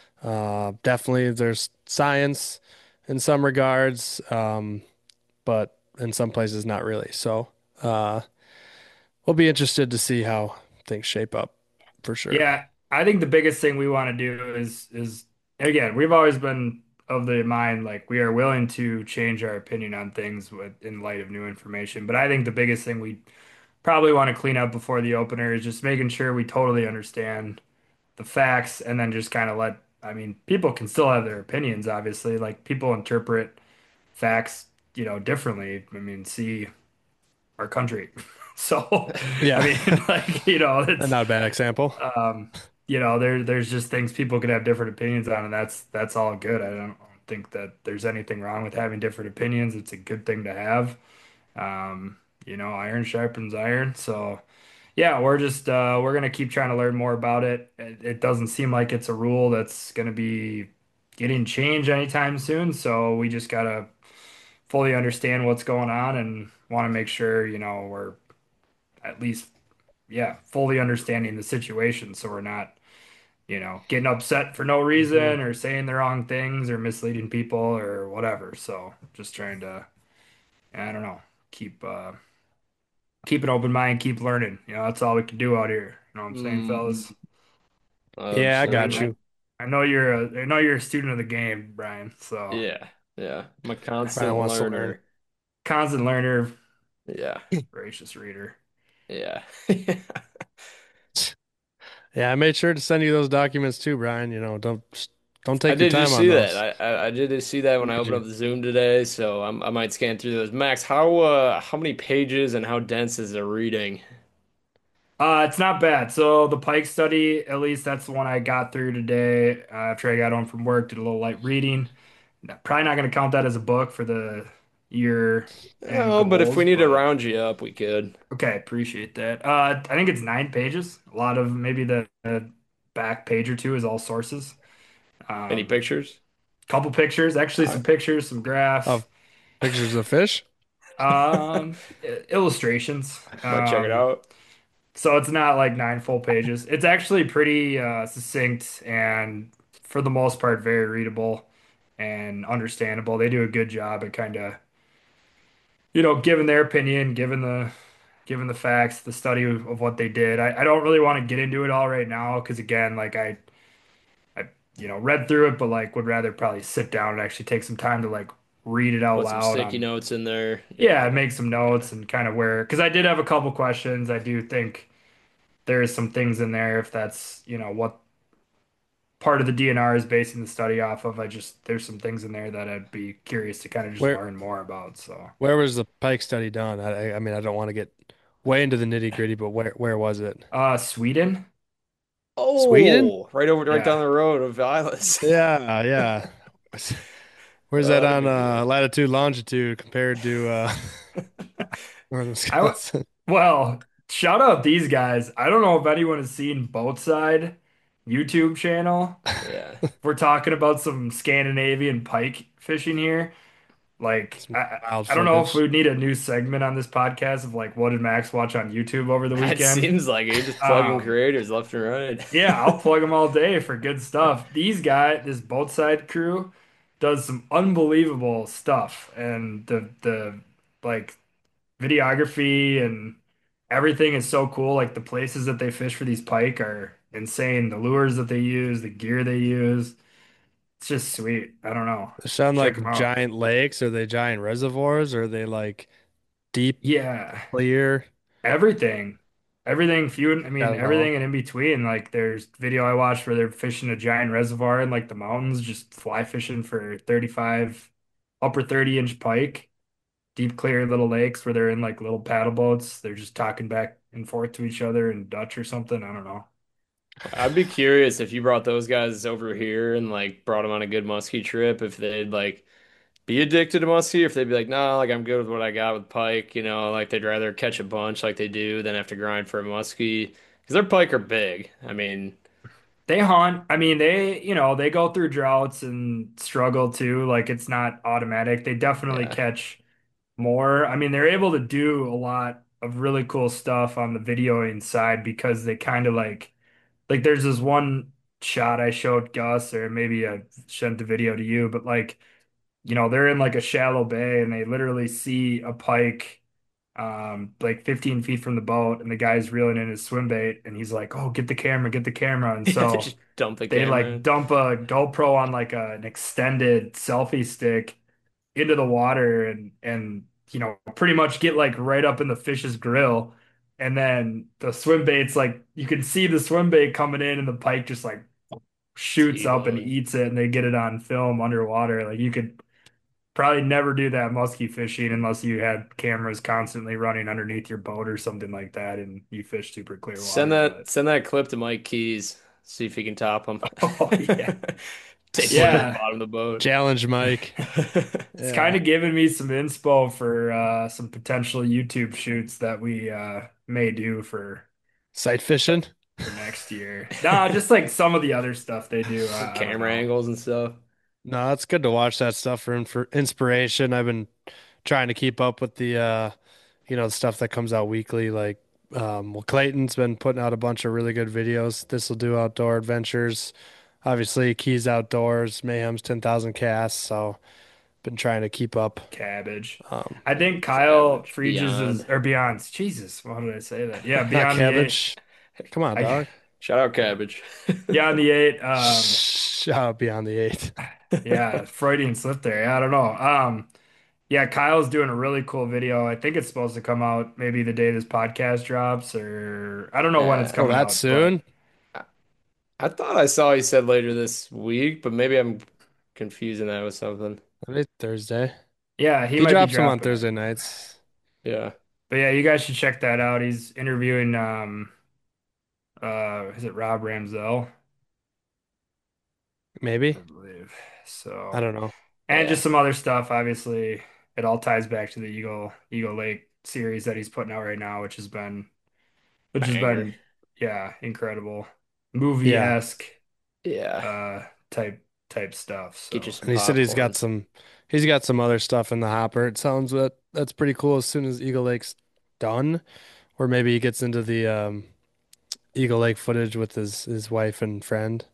Uh, definitely there's science in some regards, um, but in some places not really. So uh, we'll be interested to see how things shape up for sure. Yeah, I think the biggest thing we want to do is is again, we've always been of the mind like we are willing to change our opinion on things with in light of new information. But I think the biggest thing we probably want to clean up before the opener is just making sure we totally understand the facts and then just kind of let, I mean, people can still have their opinions, obviously. Like people interpret facts, you know, differently. I mean, see our country. So, I Yeah, mean, like, you know, it's not a bad example. um, you know, there there's just things people could have different opinions on, and that's that's all good. I don't think that there's anything wrong with having different opinions. It's a good thing to have. Um, you know, iron sharpens iron. So yeah, we're just uh we're gonna keep trying to learn more about it. It, it doesn't seem like it's a rule that's gonna be getting changed anytime soon. So we just gotta fully understand what's going on and want to make sure, you know, we're at least yeah, fully understanding the situation so we're not you know, getting upset for no Mhm. reason or saying the wrong things or misleading people or whatever. So just trying to, I don't know, keep uh keep an open mind, keep learning. You know, that's all we can do out here. You know what I'm saying, Mm, fellas? Yeah, I And I got absolutely. know you. I know you're a I know you're a student of the game, Brian. So Yeah. Yeah. I'm a Brian constant wants to learn. learner. constant learner, Yeah. voracious reader. Yeah. Yeah, I made sure to send you those documents too, Brian. You know, don't don't I take your did time just on see that. those. I, I I did just see that when I Did opened up you? the Zoom today, so I'm, I might scan through those. Max, how uh how many pages and how dense is the reading? Uh, it's not bad. So the Pike study, at least that's the one I got through today. Uh, after I got home from work, did a little light reading. Probably not going to count that as a book for the year end Oh, but if we goals, need to but round you up, we could. okay, appreciate that. Uh, I think it's nine pages. A lot of maybe the, the back page or two is all sources. Any Um, pictures? couple pictures, actually some I pictures, some graphs, Of pictures of fish? um, i- illustrations. might check it Um, out. so it's not like nine full pages. It's actually pretty uh, succinct and for the most part very readable and understandable. They do a good job at kind of you know, given their opinion, given the given the facts, the study of, of what they did. I, I don't really want to get into it all right now because again, like I I you know read through it, but like would rather probably sit down and actually take some time to like read it out Put some loud sticky on notes in there. yeah, Yeah. make some notes and kind of where because I did have a couple questions. I do think there is some things in there if that's you know what part of the D N R is basing the study off of. I just there's some things in there that I'd be curious to kind of just Where learn more about. So. where was the Pike study done? I I I mean, I don't want to get way into the nitty gritty, but where where was it? Uh, Sweden. Sweden? Oh, right over, right Yeah. down the road of Vilas. Yeah, yeah. Where's Oh, that that'll on be uh, cool. latitude, longitude compared to uh, northern I w- Wisconsin? well, shout out these guys. I don't know if anyone has seen Boatside YouTube channel. Yeah. We're talking about some Scandinavian pike fishing here. Like I Some I wild I don't know if we footage. would need a new segment on this podcast of like what did Max watch on YouTube over the It weekend. seems like it. You're just plugging Um, creators left and right. yeah, I'll plug them all day for good stuff. These guys, this Boatside crew does some unbelievable stuff and the the like videography and everything is so cool. Like the places that they fish for these pike are insane. The lures that they use, the gear they use. It's just sweet. I don't know. They sound Check them like out. giant lakes. Are they giant reservoirs? Are they like deep, Yeah, clear? everything. everything few, I Got mean, it all. everything and in between. Like there's video I watched where they're fishing a giant reservoir in like the mountains, just fly fishing for thirty-five, upper thirty inch pike, deep clear little lakes where they're in like little paddle boats. They're just talking back and forth to each other in Dutch or something. I don't know. I'd be curious if you brought those guys over here and like brought them on a good muskie trip, if they'd like be addicted to muskie, or if they'd be like, nah, like I'm good with what I got with pike, you know, like they'd rather catch a bunch like they do than have to grind for a muskie. Because their pike are big. I mean, They hunt. I mean, they, you know, they go through droughts and struggle too. Like it's not automatic. They definitely yeah. catch more. I mean, they're able to do a lot of really cool stuff on the videoing side because they kind of like like there's this one shot I showed Gus, or maybe I sent the video to you, but like, you know, they're in like a shallow bay and they literally see a pike um like fifteen feet from the boat, and the guy's reeling in his swim bait and he's like, "Oh, get the camera, get the camera." And Yeah, they so just dump the they camera like in. dump a GoPro on like a, an extended selfie stick into the water and and you know pretty much get like right up in the fish's grill, and then the swim bait's like you can see the swim bait coming in and the pike just like shoots up and T-bone. eats it, and they get it on film underwater. Like you could probably never do that musky fishing unless you had cameras constantly running underneath your boat or something like that and you fish super clear Send water. that But send that clip to Mike Keys. See if he can top him. oh yeah, Take one to the yeah. bottom of the boat. Challenge Mike. It's kind Yeah. of giving me some inspo for uh, some potential YouTube shoots that we uh, may do for Sight fishing. for next year. Nah, just like some of the other stuff they do. Some I, I don't camera know. angles and stuff. No, it's good to watch that stuff for, for inspiration. I've been trying to keep up with the uh, you know, the stuff that comes out weekly. Like, um, well, Clayton's been putting out a bunch of really good videos. This will do outdoor adventures. Obviously, Keys Outdoors, Mayhem's ten thousand casts. So, been trying to keep up. Cabbage. Um, I think Kyle Cabbage. Fregis is Beyond. or Beyond. Jesus, why did I say that? Yeah, not Beyond the Eight. cabbage. Come on, I dog. Shout out Cabbage. Beyond the Eight. Um, Shout out Beyond the Eight. yeah, Freudian slip there. Yeah, I don't know. Um, yeah, Kyle's doing a really cool video. I think it's supposed to come out maybe the day this podcast drops, or I don't know when it's Yeah. Oh, coming that out, but soon? I, I thought I saw he said later this week, but maybe I'm confusing that with something. Maybe Thursday. yeah, he He might be drops them on dropping it. Thursday nights. Yeah. But yeah, you guys should check that out. He's interviewing um uh is it Rob Ramsell, I Maybe. believe. I So don't know. and just Yeah. some other stuff. Obviously, it all ties back to the Eagle Eagle Lake series that he's putting out right now, which has been which has Banger. been yeah, incredible. Yeah. Movie-esque Yeah. uh type type stuff. Get you So some And he said he's got popcorn. some he's got some other stuff in the hopper. It sounds that that's pretty cool as soon as Eagle Lake's done. Or maybe he gets into the um Eagle Lake footage with his his wife and friend,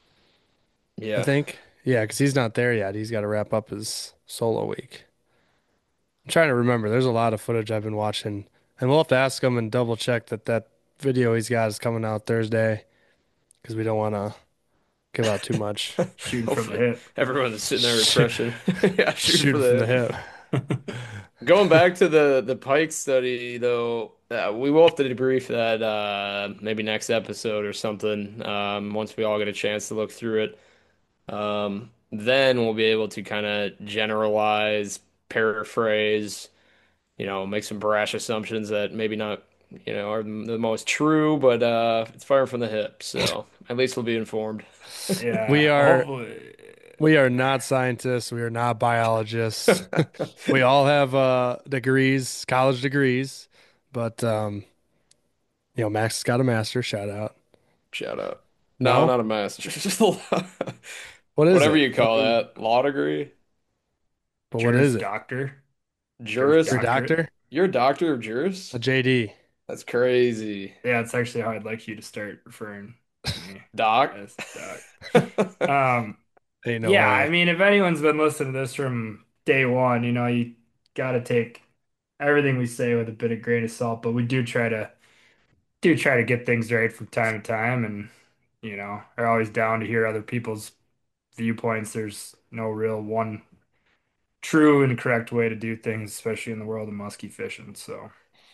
I Yeah. think. Yeah, because he's not there yet. He's got to wrap up his solo week. I'm trying to remember. There's a lot of footage I've been watching, and we'll have to ask him and double check that that video he's got is coming out Thursday because we don't want to give out too much. shooting from the Hopefully hip. everyone's sitting there Shoot, refreshing. Yeah, shooting for shooting from the the hip. Going back to the the Pike study, though, uh, we will have to debrief that uh, maybe next episode or something. Um, once we all get a chance to look through it, um, then we'll be able to kind of generalize, paraphrase, you know, make some brash assumptions that maybe not, you know, are the most true, but uh, it's fire from the hip. So at least we'll be informed. We Yeah, are hopefully. we are not scientists. We are not biologists. We all have uh degrees, college degrees, but um, you know, Max has got a master. Shout out. Shout out. No, No, not a master, just a law. what is Whatever it? you I call mean, that, law degree. But what Juris is it? Doctor, Juris Juris, You're a Doctorate. doctor? you're a doctor of juris? A J D. That's crazy. Yeah, it's actually how I'd like you to start referring to me Doc? as Doc. Um, Ain't no yeah, I way. mean, if anyone's been listening to this from day one, you know, you got to take everything we say with a bit of grain of salt, but we do try to do try to get things right from time to time, and you know, are always down to hear other people's viewpoints. There's no real one true and correct way to do things, especially in the world of musky fishing. So,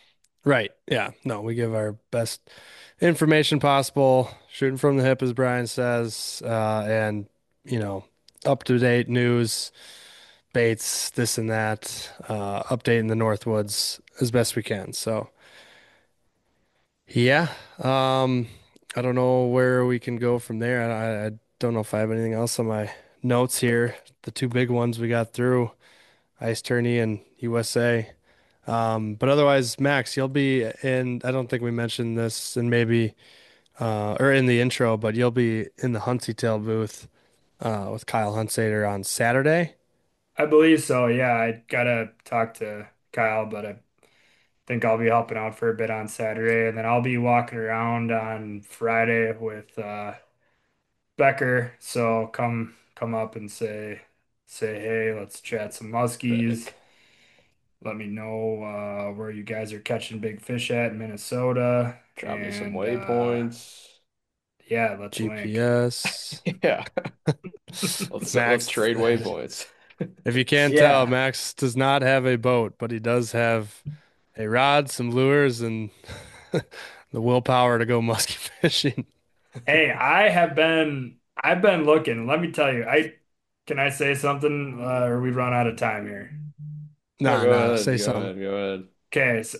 Right. Yeah. No, we give our best information possible, shooting from the hip, as Brian says, uh, and, you know, up to date news, baits, this and that, uh, updating the Northwoods as best we can. So, yeah. Um, I don't know where we can go from there. I, I don't know if I have anything else on my notes here. The two big ones we got through, Ice Tourney and U S A. Um, but otherwise, Max, you'll be in, I don't think we mentioned this and maybe, uh, or in the intro, but you'll be in the Huntsy Tail booth, uh, with Kyle Hunsader on Saturday. I believe so. Yeah, I gotta talk to Kyle, but I think I'll be helping out for a bit on Saturday, and then I'll be walking around on Friday with uh, Becker. So come come up and say say hey, let's chat some muskies. Sick. Let me know uh, where you guys are catching big fish at in Minnesota, Drop me some and uh, waypoints. yeah, let's link. G P S. Yeah. Let's let's Max, trade waypoints. if you can't tell, Yeah. Max does not have a boat, but he does have a rod, some lures, and the willpower to go musky fishing. Hey, I have been I've been looking. Let me tell you, I can I say something uh, or we run out of time here. No, Nah, go nah, ahead. say Go something. ahead. Go ahead. Okay, so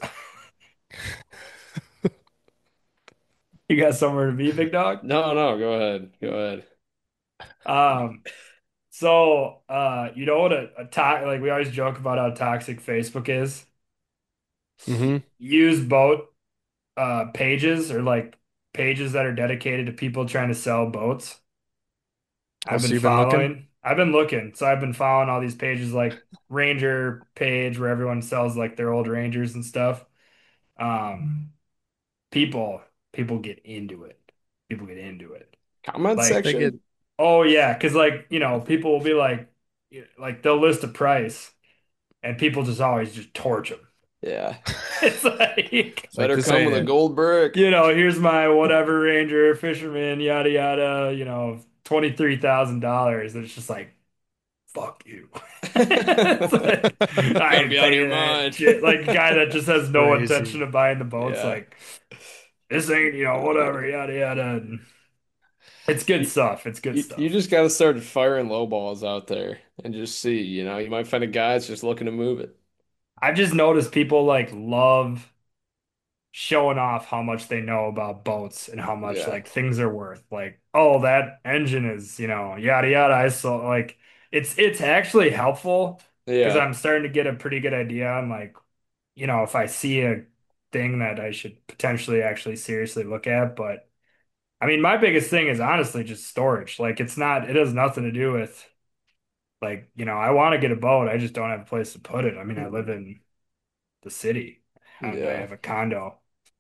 you got somewhere to be, big dog? No, no, go ahead. Go ahead. Um, so uh, you know what a, a to like we always joke about how toxic Facebook is. Hmm. Use boat uh pages or like pages that are dedicated to people trying to sell boats. Oh, I've so been you've been looking? following. I've been looking. So I've been following all these pages like Ranger page where everyone sells like their old Rangers and stuff. Um, people people get into it. People get into it. Comment Like, They get section. oh yeah, because like, you know, people will be like like they'll list a price and people just always just torch them. Yeah. It's like, it's like Better this come ain't with a it. gold brick. you know, here's my whatever Ranger fisherman, yada yada, you know, twenty-three thousand dollars. And it's just like, fuck you. It's like, I Gotta ain't be out of your paying that mind. shit. Like a guy that just has no intention Crazy. of buying the boats, Yeah. like, this ain't, you know, whatever, yada yada. And it's good You, stuff. It's good you, you stuff. just gotta start firing low balls out there and just see, you know, you might find a guy that's just looking to move it. I've just noticed people like love showing off how much they know about boats and how much Yeah. like things are worth. Like, oh, that engine is, you know, yada yada. I saw like it's it's actually helpful because Yeah. I'm starting to get a pretty good idea on like, you know, if I see a thing that I should potentially actually seriously look at. But I mean, my biggest thing is honestly just storage. Like it's not, it has nothing to do with like, you know, I want to get a boat. I just don't have a place to put it. I mean, I live in the city and I Yeah. have a condo.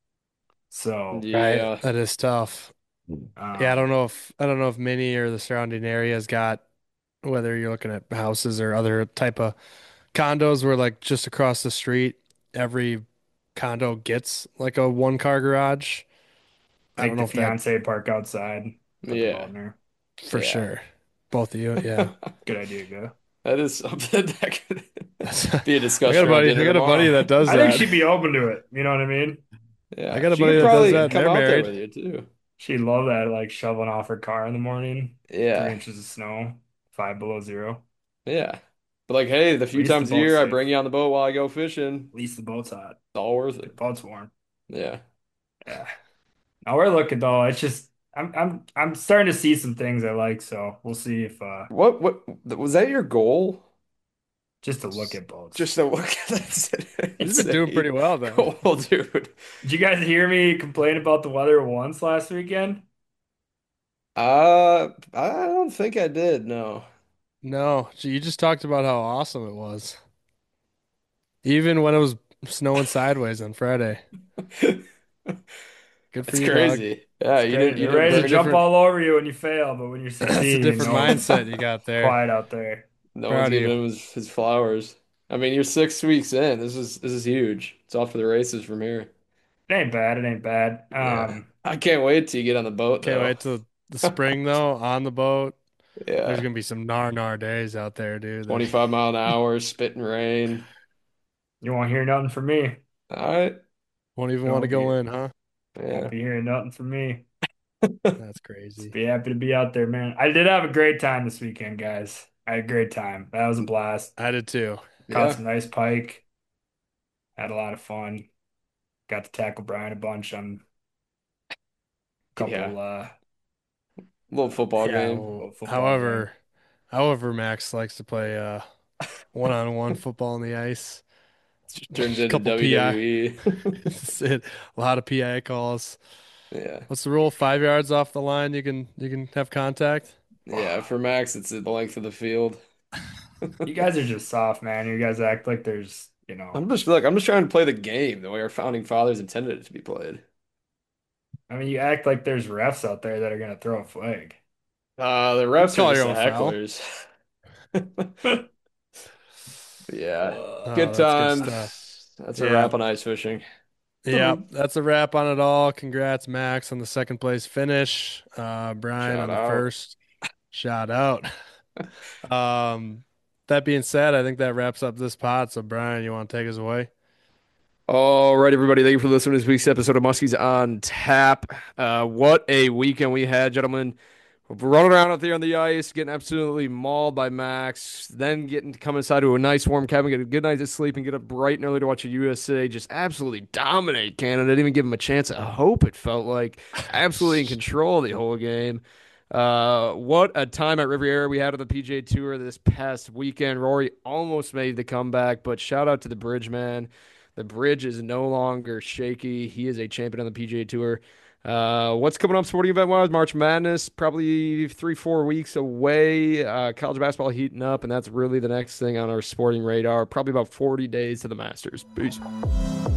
So, Right. Yeah. That is tough. Yeah, I don't um, know if I don't know if Mini or the surrounding areas got whether you're looking at houses or other type of condos where like just across the street, every condo gets like a one car garage. I don't make know the if that fiance park outside, put the boat Yeah. in there. for Yeah. sure. Both of you, yeah. Good idea, go. That is something that could That's, be a I got a discussion around buddy. I dinner got a buddy tomorrow. that does I think that. she'd be open to it. You know what I mean? I Yeah. got a She buddy could that does probably that, and come they're out there married. with you too. She'd love that, like shoveling off her car in the morning, three Yeah. inches of snow, five below zero. Yeah. But like, hey, the At few least the times a boat's year I safe. bring you on the boat while I go fishing, At least the boat's hot. it's all worth The it. boat's warm. Yeah. Yeah. Now we're looking though. It's just I'm I'm I'm starting to see some things I like, so we'll see if uh What what was that your goal? just to look at boats. Just to look at that's an He's been doing pretty insane well though. goal, dude. Did you guys hear me complain about the weather once last weekend? Uh, I don't think I did, no. No, gee, you just talked about how awesome it was, even when it was snowing sideways on Friday. Good for It's you, dog. crazy. Yeah, It's you great. didn't you They're didn't It's ready a to burn jump different, all over you when you fail, but when you're it's a succeeding, different no, it's mindset you got there. quiet out there. no one's Proud of giving you. him his, his flowers. I mean, you're six weeks in. This is this is huge. It's off to the races from here. It ain't bad. It ain't bad. Yeah. Um, I can't wait till you get on the boat Can't though. wait till the spring though on the boat. There's Yeah. gonna be some gnar gnar days out there, dude. There's twenty-five mile an hour, spitting rain. you won't hear nothing from me. All right. Won't even want to Don't go be, in, huh? won't Yeah. be hearing nothing from me. That's Just crazy. be happy to be out there, man. I did have a great time this weekend, guys. I had a great time. That was a blast. I did too. Caught Yeah. some nice pike. Had a lot of fun. Got to tackle Brian a bunch on a Yeah. couple uh Little football Yeah. game. Well, little football game. however, however, Max likes to play uh one-on-one football on the ice. Just turns A into couple P I, W W E. That's it. A lot of P I calls. Yeah. What's the rule? Five yards off the line, you can you can have contact. Yeah. For Max, it's the length of the field. You guys are just soft, man. You guys act like there's, you know, I'm just look, I'm just trying to play the game the way our founding fathers intended it to be played. I mean, you act like there's refs out there that are gonna throw a flag. Uh, the You refs are call just your the own foul. hecklers. Yeah. Oh, Good that's good stuff. times. That's a Yeah. wrap on ice fishing. Yeah, that's a wrap on it all. Congrats, Max, on the second place finish. Uh, Brian Shout on the out. first. Shout out. Um, that being said, I think that wraps up this pod. So, Brian, you want to take us away? All right, everybody. Thank you for listening to this week's episode of Muskies on Tap. Uh, what a weekend we had, gentlemen. We're running around out there on the ice, getting absolutely mauled by Max, then getting to come inside to a nice warm cabin, get a good night of sleep, and get up bright and early to watch the U S A just absolutely dominate Canada. Didn't even give them a chance at hope, it felt like. Absolutely in control the whole game. Uh, what a time at Riviera we had on the P G A Tour this past weekend. Rory almost made the comeback, but shout out to the bridge, man. The bridge is no longer shaky. He is a champion on the P G A Tour. Uh, what's coming up sporting event wise? March Madness, probably three, four weeks away. Uh, college basketball heating up, and that's really the next thing on our sporting radar. Probably about forty days to the Masters. Peace.